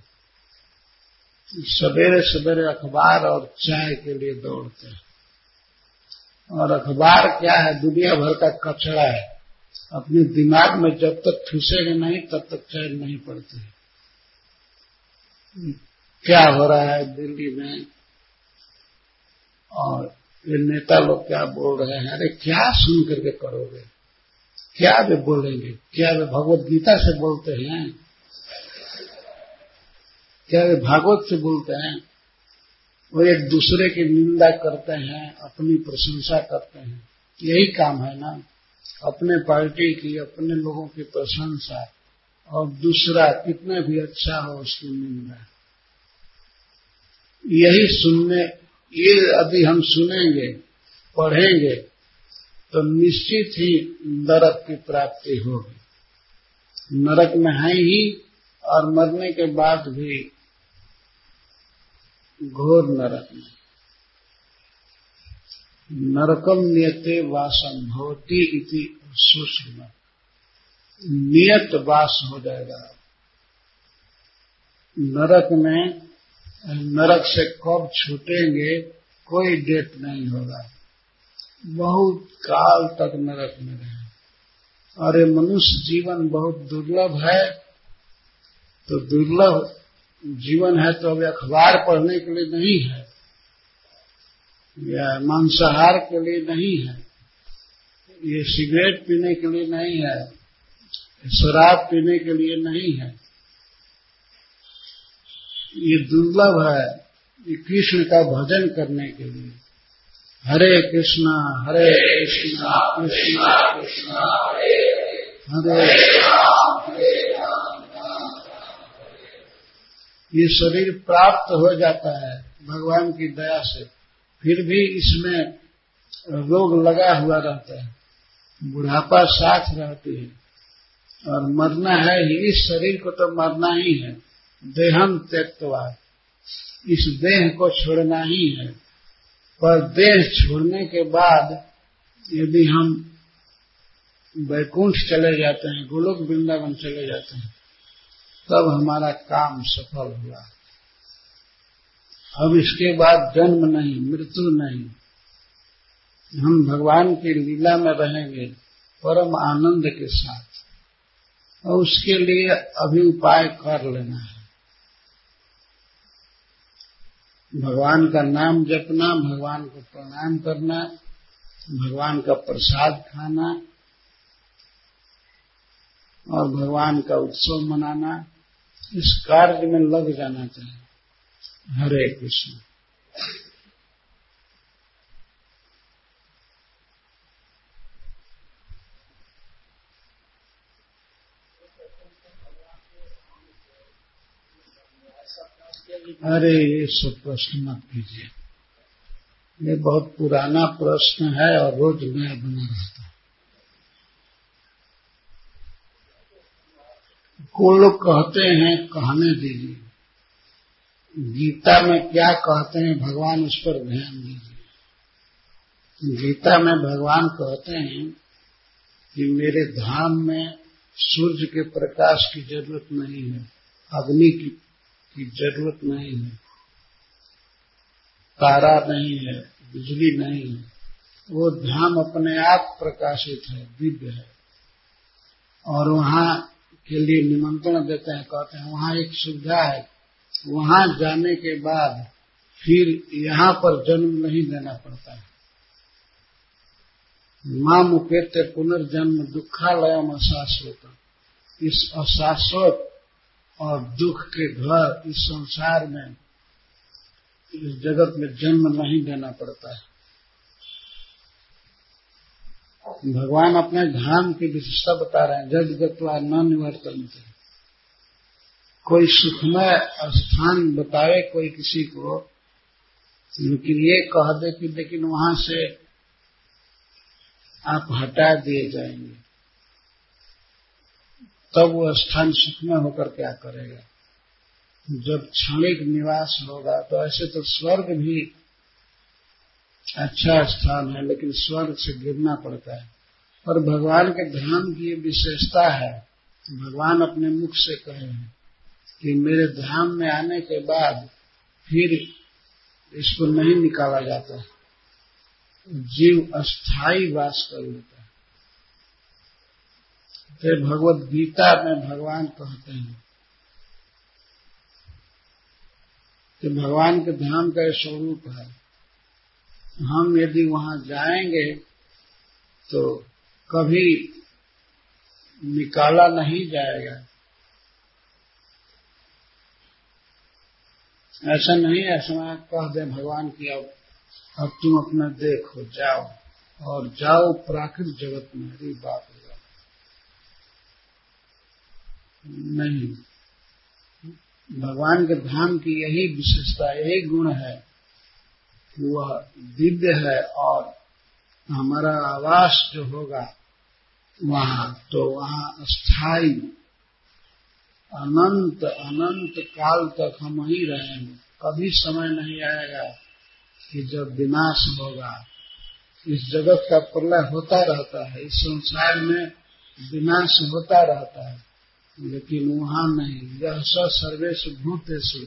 सवेरे सवेरे अखबार और चाय के लिए दौड़ते हैं। और अखबार क्या है, दुनिया भर का कचरा है, अपने दिमाग में जब तक ठूसेगा नहीं तब तक चैन नहीं पड़ती। क्या हो रहा है दिल्ली में, और ये नेता लोग क्या बोल रहे हैं, अरे क्या सुन करके करोगे, क्या वे बोलेंगे, क्या वे भगवत गीता से बोलते हैं, क्या वे भागवत से बोलते हैं? वो एक दूसरे की निंदा करते हैं, अपनी प्रशंसा करते हैं, यही काम है ना, अपने पार्टी की, अपने लोगों की प्रशंसा, और दूसरा कितना भी अच्छा हो उसकी निंदा। यही सुनने, ये यदि हम सुनेंगे पढ़ेंगे तो निश्चित ही नरक की प्राप्ति होगी। नरक में है ही, और मरने के बाद भी घोर नरक में। नरकम नियते वासम भवति इति सुषमा, नियत वास हो जाएगा नरक में। नरक से कब छूटेंगे कोई डेट नहीं होगा, बहुत काल तक नरक में रहे। और ये मनुष्य जीवन बहुत दुर्लभ है, तो दुर्लभ जीवन है तो अब अखबार पढ़ने के लिए नहीं है, या मांसाहार के लिए नहीं है, ये सिगरेट पीने के लिए नहीं है, शराब पीने के लिए नहीं है, ये दुर्लभ है, ये कृष्ण का भजन करने के लिए। हरे कृष्णा हरे कृष्णा कृष्णा कृष्णा हरे ये शरीर प्राप्त हो जाता है भगवान की दया से, फिर भी इसमें रोग लगा हुआ रहता है, बुढ़ापा साथ रहती है, और मरना है ही, इस शरीर को तो मरना ही है। देहम त्यक्त्वा, इस देह को छोड़ना ही है। पर देह छोड़ने के बाद यदि हम वैकुंठ चले जाते हैं, गोलोक वृंदावन चले जाते हैं, तब हमारा काम सफल हुआ। अब इसके बाद जन्म नहीं, मृत्यु नहीं, हम भगवान की लीला में रहेंगे परम आनंद के साथ, और उसके लिए अभी उपाय कर लेना है। भगवान का नाम जपना, भगवान को प्रणाम करना, भगवान का प्रसाद खाना और भगवान का उत्सव मनाना, इस कार्य में लग जाना चाहिए। हरे कृष्ण। अरे ये सब प्रश्न मत कीजिए, ये बहुत पुराना प्रश्न है और रोज नया बना रहता है। को लोग कहते हैं, कहने दीजिए, गीता में क्या कहते हैं भगवान उस पर ध्यान दीजिए। गीता में भगवान कहते हैं कि मेरे धाम में सूर्य के प्रकाश की जरूरत नहीं है, अग्नि की की जरूरत नहीं है, तारा नहीं है, बिजली नहीं है, वो धाम अपने आप प्रकाशित है, दिव्य है। और वहां के लिए निमंत्रण देते हैं, कहते हैं वहां एक सुविधा है, वहां जाने के बाद फिर यहाँ पर जन्म नहीं देना पड़ता है। मां मुकेते पुनर्जन्म दुखालयम अशाश्वत, इस अशाश्वत और दुख के घर इस संसार में, इस जगत में जन्म नहीं देना पड़ता है। भगवान अपने धाम की विशेषता बता रहे हैं, जग गत्वा न निवर्तन्ते। कोई सुखमय स्थान बतावे कोई किसी को, लेकिन ये कह दे कि लेकिन वहां से आप हटा दिए जाएंगे, तब वो स्थान सुखमय होकर क्या करेगा। जब क्षणिक निवास होगा तो ऐसे तो स्वर्ग भी अच्छा स्थान है, लेकिन स्वर्ग से गिरना पड़ता है। और भगवान के धाम की ये विशेषता है, भगवान अपने मुख से कहे हैं कि मेरे धाम में आने के बाद फिर इसको नहीं निकाला जाता, जीव अस्थायी वास कर लेता है। तो भगवत गीता में भगवान कहते हैं कि भगवान के धाम का स्वरूप है, हम यदि वहां जाएंगे तो कभी निकाला नहीं जाएगा। ऐसा नहीं है समय कह दे भगवान की अब अब तुम अपना देखो, जाओ और जाओ प्राकृतिक जगत में। अरे बाप रे, नहीं, भगवान के धाम की यही विशेषता, यही गुण है, वह दिव्य है। और हमारा आवास जो होगा वहां, तो वहां स्थायी अनंत अनंत काल तक हम वहीं रहेंगे। कभी समय नहीं आएगा कि जब विनाश होगा। इस जगत का प्रलय होता रहता है, इस संसार में विनाश होता रहता है, लेकिन वहां नहीं। यह स सर्वेषु भूतेषु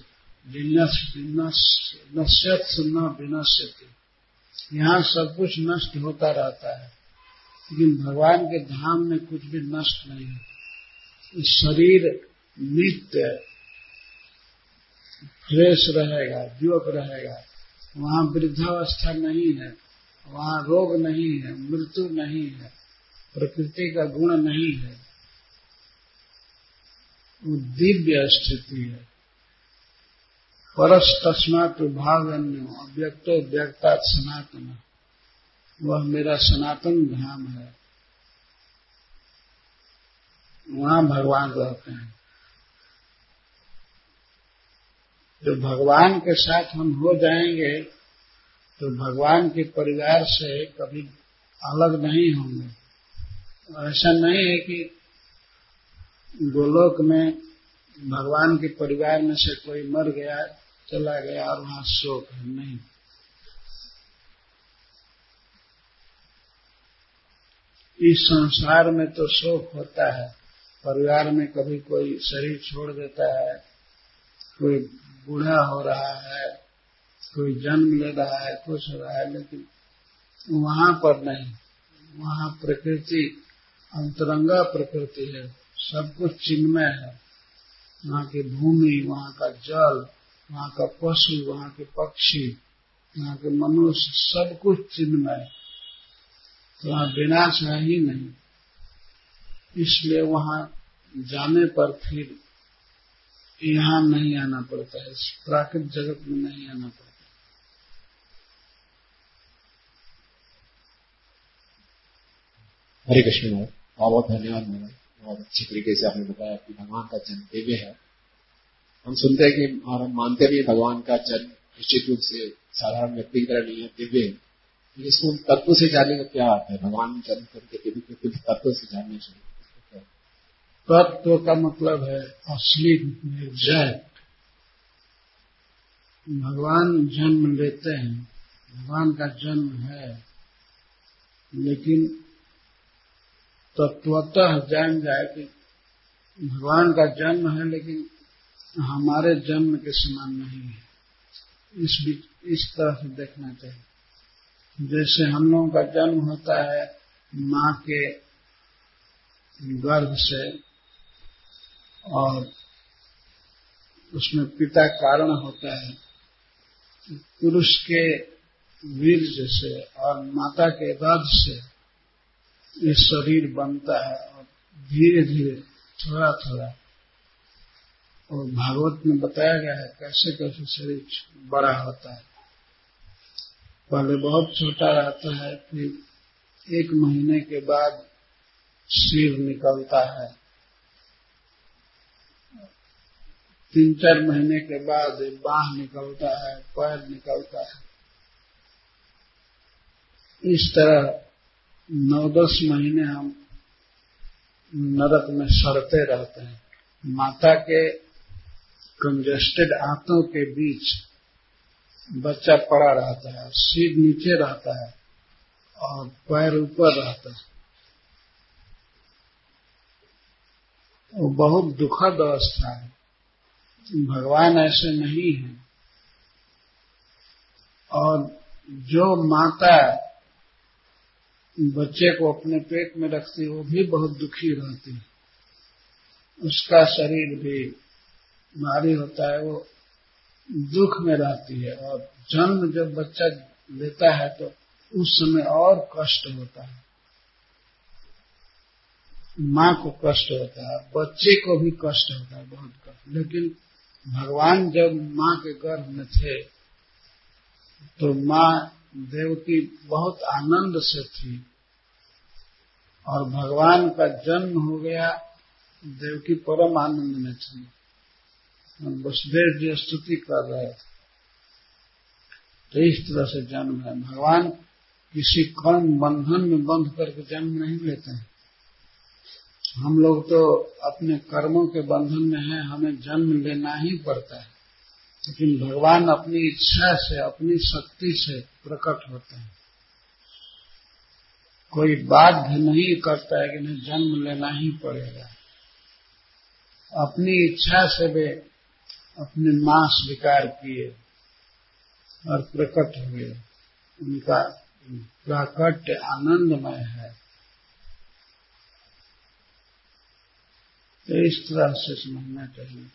नश्यत्सु न विनश्यति, यहाँ सब कुछ नष्ट होता रहता है, लेकिन भगवान के धाम में कुछ भी नष्ट नहीं है। शरीर नित्य फ्रेश रहेगा, युवक रहेगा। वहाँ वृद्धावस्था नहीं है, वहाँ रोग नहीं है, मृत्यु नहीं है, प्रकृति का गुण नहीं है, वो दिव्य स्थिति है। परस तस्मात् भागन्यो अव्यक्तो व्यक्तात् सनातन, वह मेरा सनातन धाम है, वहाँ भगवान रहते हैं। जो भगवान के साथ हम हो जाएंगे तो भगवान के परिवार से कभी अलग नहीं होंगे। ऐसा नहीं है कि गोलोक में भगवान के परिवार में से कोई मर गया, चला गया और वहां शोक है, नहीं। इस संसार में तो शोक होता है, परिवार में कभी कोई शरीर छोड़ देता है, कोई बूढ़ा हो रहा है, कोई जन्म ले रहा है, कुछ हो रहा है, लेकिन वहां पर नहीं, वहां प्रकृति अंतरंगा प्रकृति है, सब कुछ चिन्मय है। वहां की भूमि, वहां का जल, वहां का पशु, वहां के पक्षी, वहां के मनुष्य, सब कुछ चिन्मय। तो वहां विनाश है ही नहीं, इसलिए वहां जाने पर फिर यहाँ नहीं आना पड़ता है, इस प्राकृतिक जगत में नहीं आना पड़ता। हरे कृष्ण महाराज, बहुत बहुत धन्यवाद महाराज। बहुत अच्छी तरीके से आपने बताया कि भगवान का जन्म दिव्य है। हम सुनते हैं कि और हम मानते भी भगवान का जन्म निश्चित रूप से साधारण व्यक्ति की तरह नहीं है, दिव्य है। लेकिन इसको तत्व से जानने का क्या अर्थ है? भगवान जन्म करके दिव्य कुछ तत्व से जानने चाहिए। तत्व का मतलब है असली निर्जय। भगवान जन्म लेते हैं, भगवान का जन्म है, लेकिन तत्वतः जान जाए कि भगवान का जन्म है, लेकिन हमारे जन्म के समान नहीं है। इस इस तरह से देखना चाहिए। जैसे हम लोगों का जन्म होता है माँ के गर्भ से, और उसमें पिता कारण होता है, पुरुष के वीर्य से और माता के रध से ये शरीर बनता है, और धीरे धीरे थोड़ा थोड़ा, और भागवत में बताया गया है कैसे कैसे शरीर बड़ा होता है। पहले बहुत छोटा रहता है, फिर एक महीने के बाद सिर निकलता है, तीन चार महीने के बाद बाह निकलता है, पैर निकलता है। इस तरह नौ दस महीने हम नरक में सड़ते रहते हैं। माता के कंजेस्टेड आंतों के बीच बच्चा पड़ा रहता है, सिर नीचे रहता है और पैर ऊपर रहता है। वो बहुत दुखद अवस्था है। भगवान ऐसे नहीं है। और जो माता बच्चे को अपने पेट में रखती है वो भी बहुत दुखी रहती है। उसका शरीर भी भारी होता है, वो दुख में रहती है। और जन्म जब बच्चा लेता है तो उस समय और कष्ट होता है, माँ को कष्ट होता है, बच्चे को भी कष्ट होता है, बहुत कष्ट। लेकिन भगवान जब माँ के गर्भ में थे तो माँ देवकी बहुत आनंद से थी, और भगवान का जन्म हो गया, देवकी परम आनंद में थी। वसुदेव जी स्तुति कर रहे थे। तो इस तरह से जन्म है। भगवान किसी कर्म बंधन में बंध करके जन्म नहीं लेते हैं। हम लोग तो अपने कर्मों के बंधन में हैं, हमें जन्म लेना ही पड़ता है। लेकिन भगवान अपनी इच्छा से, अपनी शक्ति से प्रकट होते हैं। कोई बाध्य नहीं करता है कि नहीं जन्म लेना ही पड़ेगा। अपनी इच्छा से वे अपने मां स्वीकार किए और प्रकट हुए। उनका प्राकट्य आनंदमय है। तो इस तरह से समझना चाहिए।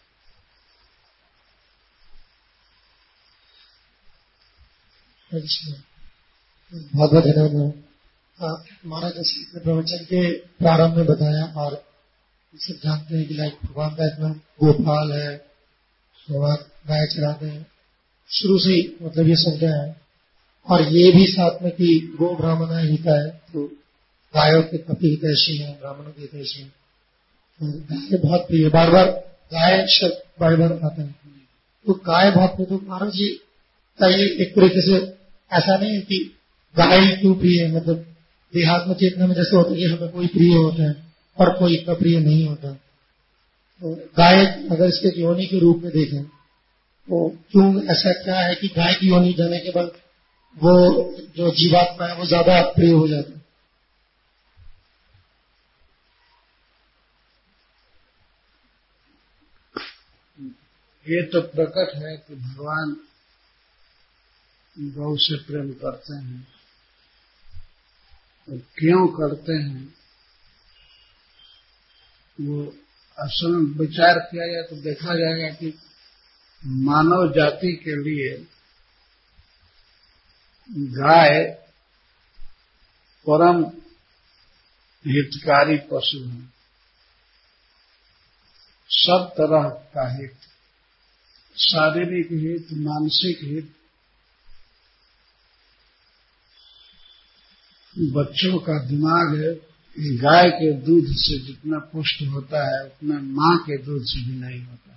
बहुत बहुत धन्यवाद। महाराज ने प्रवचन के प्रारंभ में बताया, और सब जानते हैं कि लाइक भगवान का इतना गोपाल है, भगवान गाय चराते हैं, शुरू से ही मतलब ये सुनते हैं। और ये भी साथ में कि गो ब्राह्मण हिता है, तो गायों के कपि हितैषी है, ब्राह्मणों के हितैषी है। गाय बहुत प्रिय, बार बार गाय शब्द बार बार आता है। तो गाय बहुत प्रिय। तो महाराज जी का ये एक तरीके से ऐसा नहीं है कि गाय क्यों प्रिय है, मतलब देहात में चेतना में जैसे होता है कि हमें कोई प्रिय होता है और कोई इतना प्रिय नहीं होता। तो गाय अगर इसके योनि के रूप में देखें तो क्यों ऐसा क्या है कि गाय की योनि जाने के बाद वो जो जीवात्मा है वो ज्यादा प्रिय हो जाता है? ये तो प्रकट है कि भगवान गौ से प्रेम करते हैं, और क्यों करते हैं वो असल में विचार किया जाए तो देखा जाएगा कि मानव जाति के लिए गाय परम हितकारी पशु है। सब तरह का हित, शारीरिक हित, मानसिक हित, बच्चों का दिमाग है गाय के दूध से जितना पुष्ट होता है उतना मां के दूध से भी नहीं होता।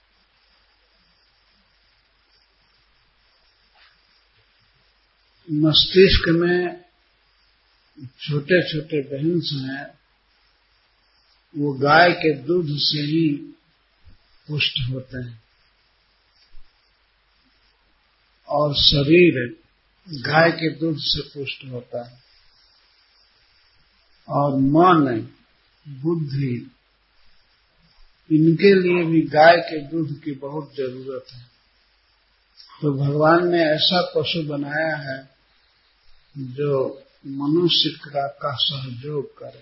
मस्तिष्क में छोटे छोटे बहन्स हैं, वो गाय के दूध से ही पुष्ट होते हैं और शरीर गाय के दूध से पुष्ट होता है और मन, बुद्धि, इनके लिए भी गाय के दूध की बहुत जरूरत है। तो भगवान ने ऐसा पशु बनाया है जो मनुष्य का, का सहयोग करे।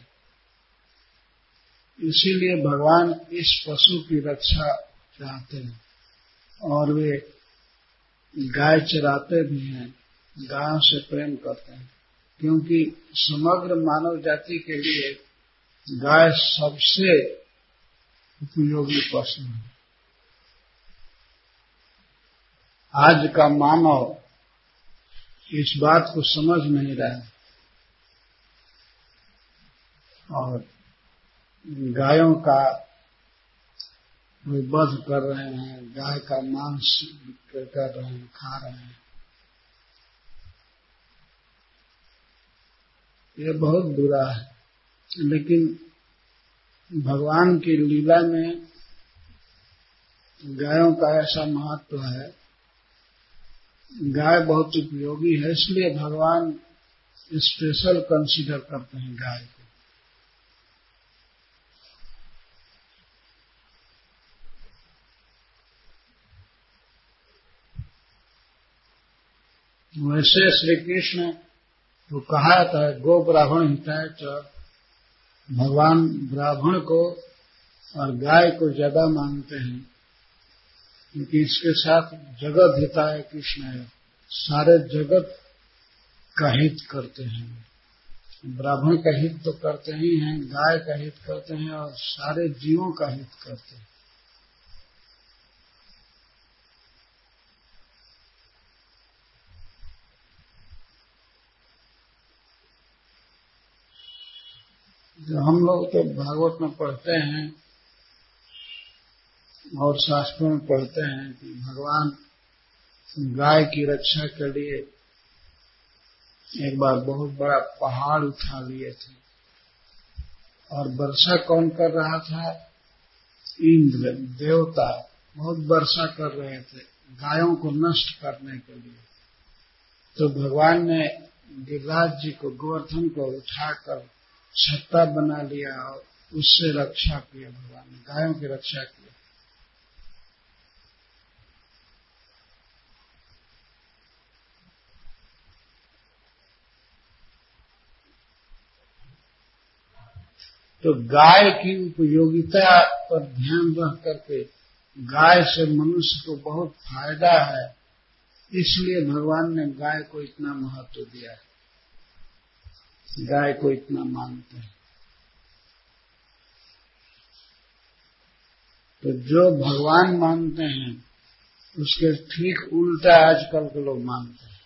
इसीलिए भगवान इस पशु की रक्षा चाहते हैं और वे गाय चराते भी हैं, गायों से प्रेम करते हैं, क्योंकि समग्र मानव जाति के लिए गाय सबसे उपयोगी पशु है। आज का मानव इस बात को समझ नहीं रहा है और गायों का वे वध कर रहे हैं, गाय का मांस कर रहे हैं, खा रहे हैं। ये बहुत बुरा है, लेकिन भगवान की लीला में गायों का ऐसा महत्व है। गाय बहुत उपयोगी है, इसलिए भगवान स्पेशल कंसीडर करते हैं गाय को। वैसे श्री कृष्ण तो कहा था गो ब्राह्मण हिताय च, भगवान ब्राह्मण को और गाय को ज्यादा मानते हैं, क्योंकि इसके साथ जगत हिताय कृष्ण है, सारे जगत का हित करते हैं। ब्राह्मण का हित तो करते ही हैं, गाय का हित करते हैं और सारे जीवों का हित करते हैं। जो हम लोग तो भागवत में पढ़ते हैं और शास्त्रों में पढ़ते हैं कि भगवान गाय की रक्षा के लिए एक बार बहुत बड़ा पहाड़ उठा लिए थे और वर्षा कौन कर रहा था? इंद्र देवता बहुत वर्षा कर रहे थे गायों को नष्ट करने के लिए। तो भगवान ने गिरिराज जी को, गोवर्धन को उठाकर छत्ता बना लिया और उससे रक्षा किया। भगवान ने गायों की रक्षा की। तो गाय की उपयोगिता पर ध्यान रख करके गाय से मनुष्य को बहुत फायदा है, इसलिए भगवान ने गाय को इतना महत्व दिया है, गाय को इतना मानते हैं। तो जो भगवान मानते हैं उसके ठीक उल्टा आजकल के लोग मानते हैं।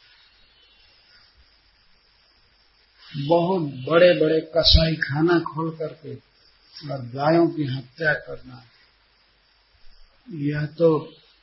बहुत बड़े बड़े कसाई खाना खोल करके और गायों की हत्या करना, यह तो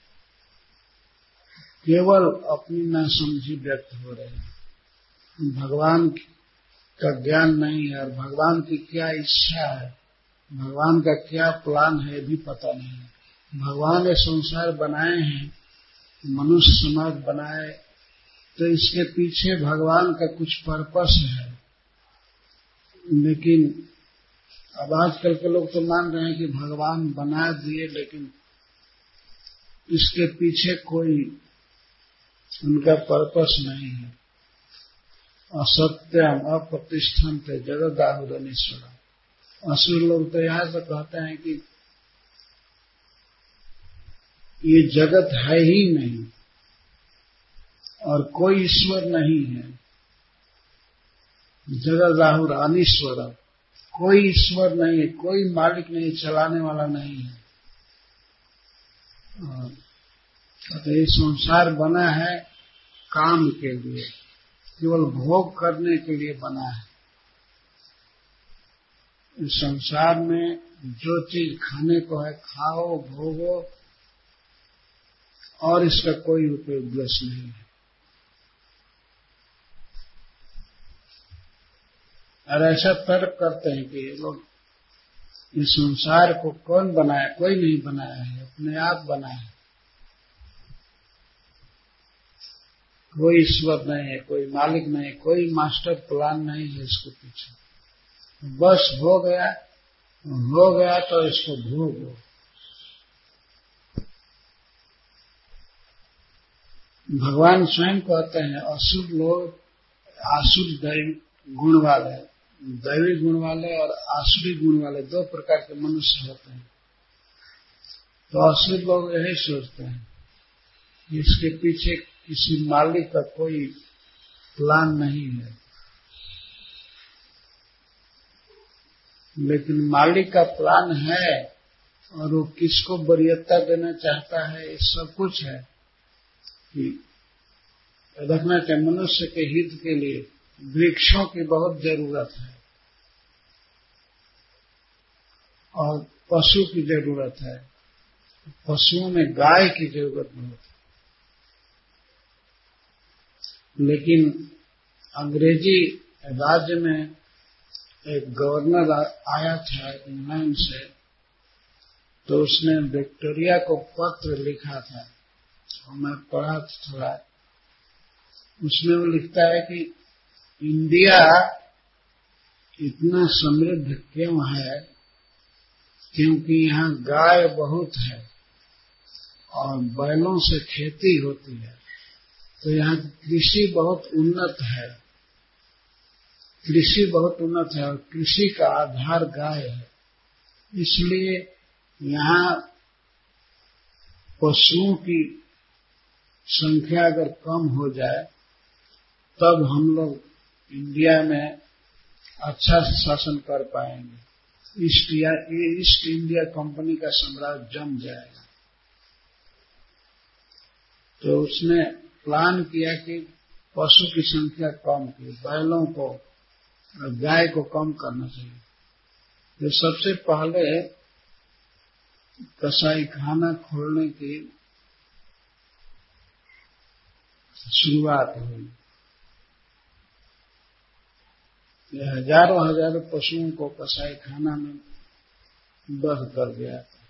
केवल अपनी नासमझी व्यक्त हो रही है। भगवान का ज्ञान नहीं है और भगवान की क्या इच्छा है, भगवान का क्या प्लान है, भी पता नहीं है। भगवान ये संसार बनाए हैं, मनुष्य समाज बनाए, तो इसके पीछे भगवान का कुछ पर्पस है। लेकिन अब आजकल के लोग तो मान रहे हैं कि भगवान बना दिए, लेकिन इसके पीछे कोई उनका पर्पस नहीं है। असत्यम अप्रतिष्ठन्त जगदाहुरनीश्वर। असुर लोग तो यहां से कहते हैं कि ये जगत है ही नहीं और कोई ईश्वर नहीं है। जगदाहुर अनीश्वर, कोई ईश्वर नहीं है, कोई मालिक नहीं, चलाने वाला नहीं है। तो ये संसार बना है काम के लिए, केवल भोग करने के लिए बना है। इस संसार में जो चीज खाने को है खाओ, भोगो, और इसका कोई उद्देश्य नहीं है। और ऐसा तर्क करते हैं कि ये लोग इस संसार को कौन बनाया? कोई नहीं बनाया है, अपने आप बना है। कोई ईश्वर नहीं है, कोई मालिक नहीं है, कोई मास्टर प्लान नहीं है इसके पीछे। बस हो गया, हो गया तो इसको भोगो। भगवान स्वयं कहते हैं असुर लोग आसुर दैवी गुण वाले, दैवी गुण वाले और आसुरी गुण वाले दो प्रकार के मनुष्य होते हैं। तो असुर लोग यही सोचते हैं कि इसके पीछे किसी मालिक का कोई प्लान नहीं है, लेकिन मालिक का प्लान है और वो किसको वरीयता देना चाहता है, ये सब कुछ है कि रखना चाहिए। मनुष्य के हित के लिए वृक्षों की बहुत जरूरत है और पशु की जरूरत है। पशुओं में गाय की जरूरत बहुत है। लेकिन अंग्रेजी राज्य में एक गवर्नर आया था इंग्लैंड से, तो उसने विक्टोरिया को पत्र लिखा था और मैं पढ़ा थोड़ा। उसमें वो लिखता है कि इंडिया इतना समृद्ध क्यों है? क्योंकि यहाँ गाय बहुत है और बैलों से खेती होती है, तो यहाँ कृषि बहुत उन्नत है। कृषि बहुत उन्नत है और कृषि का आधार गाय है। इसलिए यहाँ पशुओं की संख्या अगर कम हो जाए तब हम लोग इंडिया में अच्छा शासन कर पाएंगे। ईस्ट या ईस्ट इंडिया कंपनी का साम्राज्य जम जाएगा। तो उसने प्लान किया कि पशु की संख्या कम की, बैलों को और गाय को कम करना चाहिए। जो सबसे पहले कसाई खाना खोलने की शुरुआत हुई। ये हजारों हजारों पशुओं को कसाई खाना में बह कर गया था।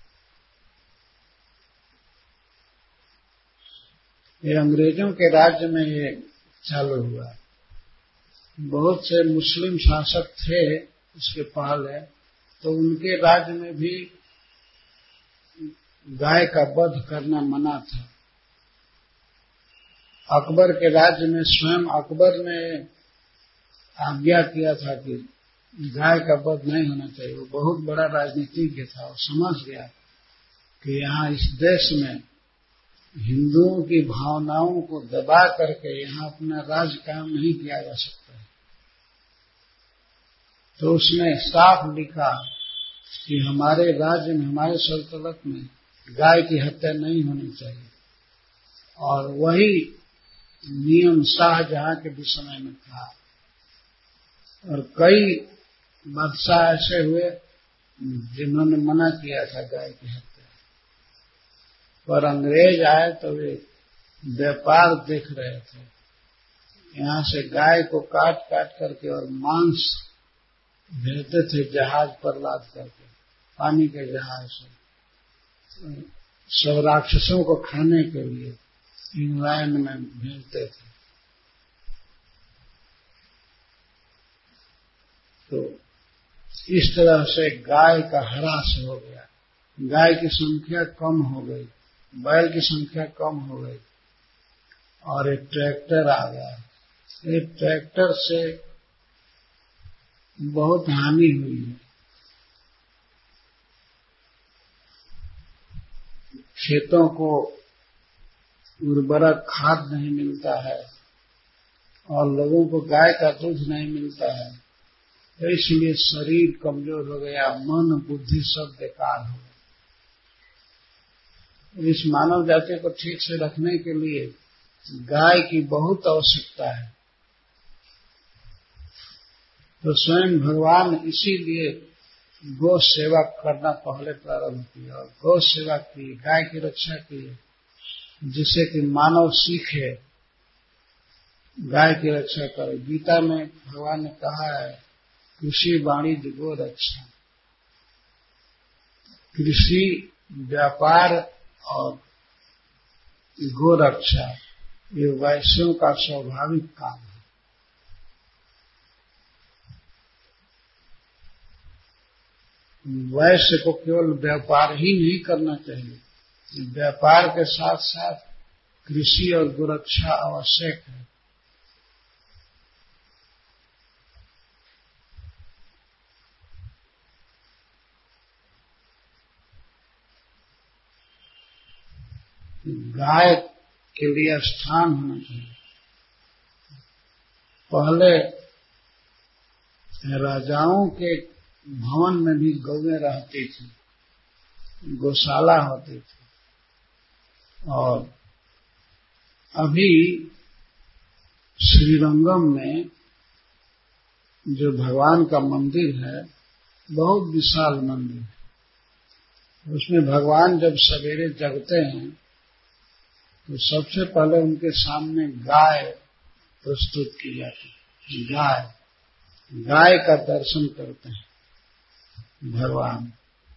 ये अंग्रेजों के राज्य में ये चालू हुआ। बहुत से मुस्लिम शासक थे इसके पहले, तो उनके राज्य में भी गाय का वध करना मना था। अकबर के राज्य में स्वयं अकबर ने आज्ञा किया था कि गाय का वध नहीं होना चाहिए। वो बहुत बड़ा राजनीतिज्ञ था और समझ गया कि यहाँ इस देश में हिंदुओं की भावनाओं को दबा करके यहाँ अपना राज काम नहीं किया जा सकता है। तो उसने साफ लिखा कि हमारे राज्य में, हमारे सल्तनत में गाय की हत्या नहीं होनी चाहिए। और वही नियम शाहजहां के भी समय में था और कई बादशाह ऐसे हुए जिन्होंने मना किया था गाय की हत्या। पर अंग्रेज आए तो वे व्यापार देख रहे थे। यहाँ से गाय को काट काट करके और मांस भेजते थे जहाज पर लाद करके, पानी के जहाज से, सब राक्षसों को खाने के लिए इंग्लैंड में भेजते थे। तो इस तरह से गाय का ह्रास हो गया। गाय की संख्या कम हो गई, बैल की संख्या कम हो गई और एक ट्रैक्टर आ गया ये ट्रैक्टर से बहुत हानि हुई है। खेतों को उर्वरक खाद नहीं मिलता है और लोगों को गाय का दूध नहीं मिलता है, तो इसलिए शरीर कमजोर हो गया, मन बुद्धि सब बेकार हो गया। इस मानव जाति को ठीक से रखने के लिए गाय की बहुत आवश्यकता है। तो स्वयं भगवान इसीलिए गौ सेवा करना पहले प्रारंभ किया और गौ सेवा की, गाय की रक्षा की, जिससे कि मानव सीखे गाय की रक्षा करे। गीता में भगवान ने कहा है कृषि वाणिज्य गो रक्षा। कृषि, व्यापार और गो रक्षा ये वैश्यों का स्वाभाविक काम है। वैश्य को केवल व्यापार ही नहीं करना चाहिए, व्यापार के साथ साथ कृषि और गोरक्षा आवश्यक है। गाय के लिए स्थान होना चाहिए। पहले राजाओं के भवन में भी गौएं रहती थी, गौशाला होती थी, और अभी श्रीरंगम में जो भगवान का मंदिर है बहुत विशाल मंदिर है। उसमें भगवान जब सवेरे जगते हैं तो सबसे पहले उनके सामने गाय प्रस्तुत की जाती है। गाय गाय का दर्शन करते हैं भगवान,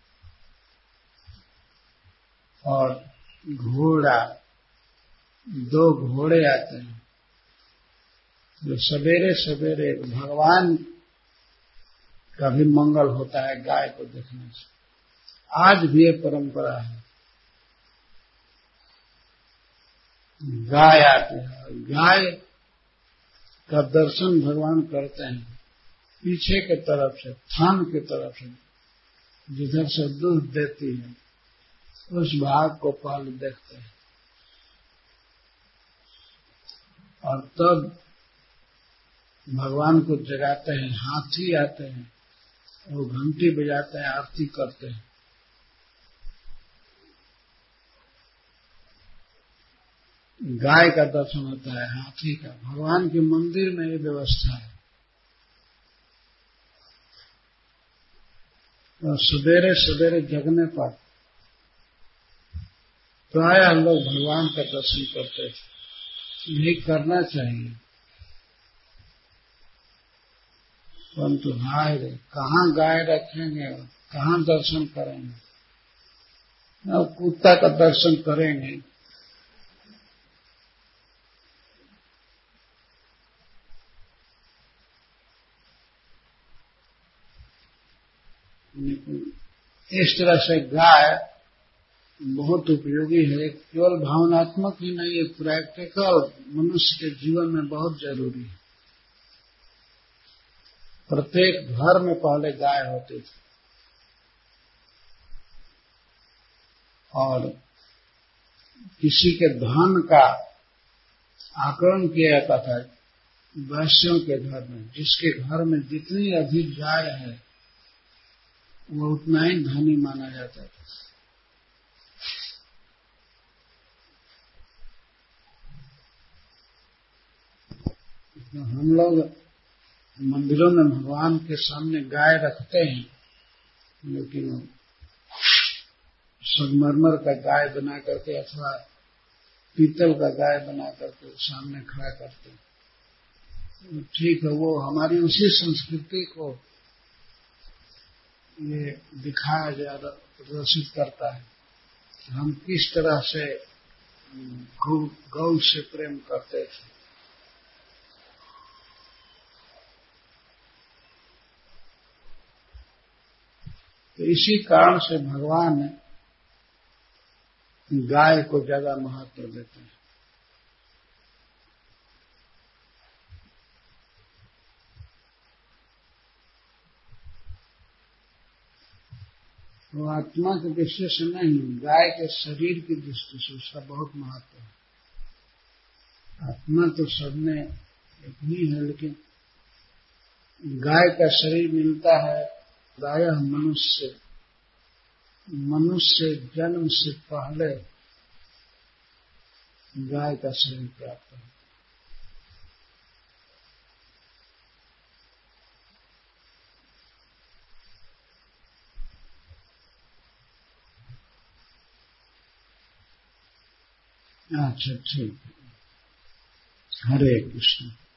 और घोड़ा, दो घोड़े आते हैं जो सवेरे सवेरे भगवान का भी मंगल होता है गाय को देखने से। आज भी ये परंपरा है, गाय आती है। गाय का दर्शन भगवान करते हैं पीछे के तरफ से, थान की तरफ से, जिधर से दूध देती है उस भाग को पहले देखते हैं, और तब भगवान को जगाते हैं। हाथी आते हैं, वो घंटी बजाते हैं, आरती करते हैं। गाय का दर्शन होता है, हाथी का। भगवान के मंदिर में ये व्यवस्था है। और सवेरे सवेरे जगने पर प्रायः लोग भगवान का दर्शन करते थे। यही करना चाहिए, परंतु हाय रे, कहाँ गाय रखेंगे और कहाँ दर्शन करेंगे। अब कुत्ता का दर्शन करेंगे, इस तरह से गाय बहुत उपयोगी है। केवल भावनात्मक ही नहीं, ये प्रैक्टिकल मनुष्य के जीवन में बहुत जरूरी है। प्रत्येक घर में पहले गाय होती थी, और किसी के धन का आकलन किया जाता था वैश्यों के घर में। जिसके घर में जितनी अधिक गाय है वो उतना ही धनी माना जाता था। तो हम लोग मंदिरों में भगवान के सामने गाय रखते हैं, लेकिन संगमरमर का गाय बना करके अथवा पीतल का गाय बना करके सामने खड़ा करते हैं। ठीक है, वो हमारी उसी संस्कृति को ये दिखाया ज्यादा प्रदर्शित करता है कि हम किस तरह से गौ गौ से प्रेम करते थे। तो इसी कारण से भगवान गाय को ज्यादा महत्व देते हैं। वो आत्मा के दृष्टि से नहीं, गाय के शरीर की दृष्टि से उसका बहुत महत्व है। आत्मा तो सब में एक ही है, लेकिन गाय का शरीर मिलता है प्रायः मनुष्य मनुष्य जन्म से पहले गाय का शरीर प्राप्त है। अच्छा ठीक, हरे कृष्ण।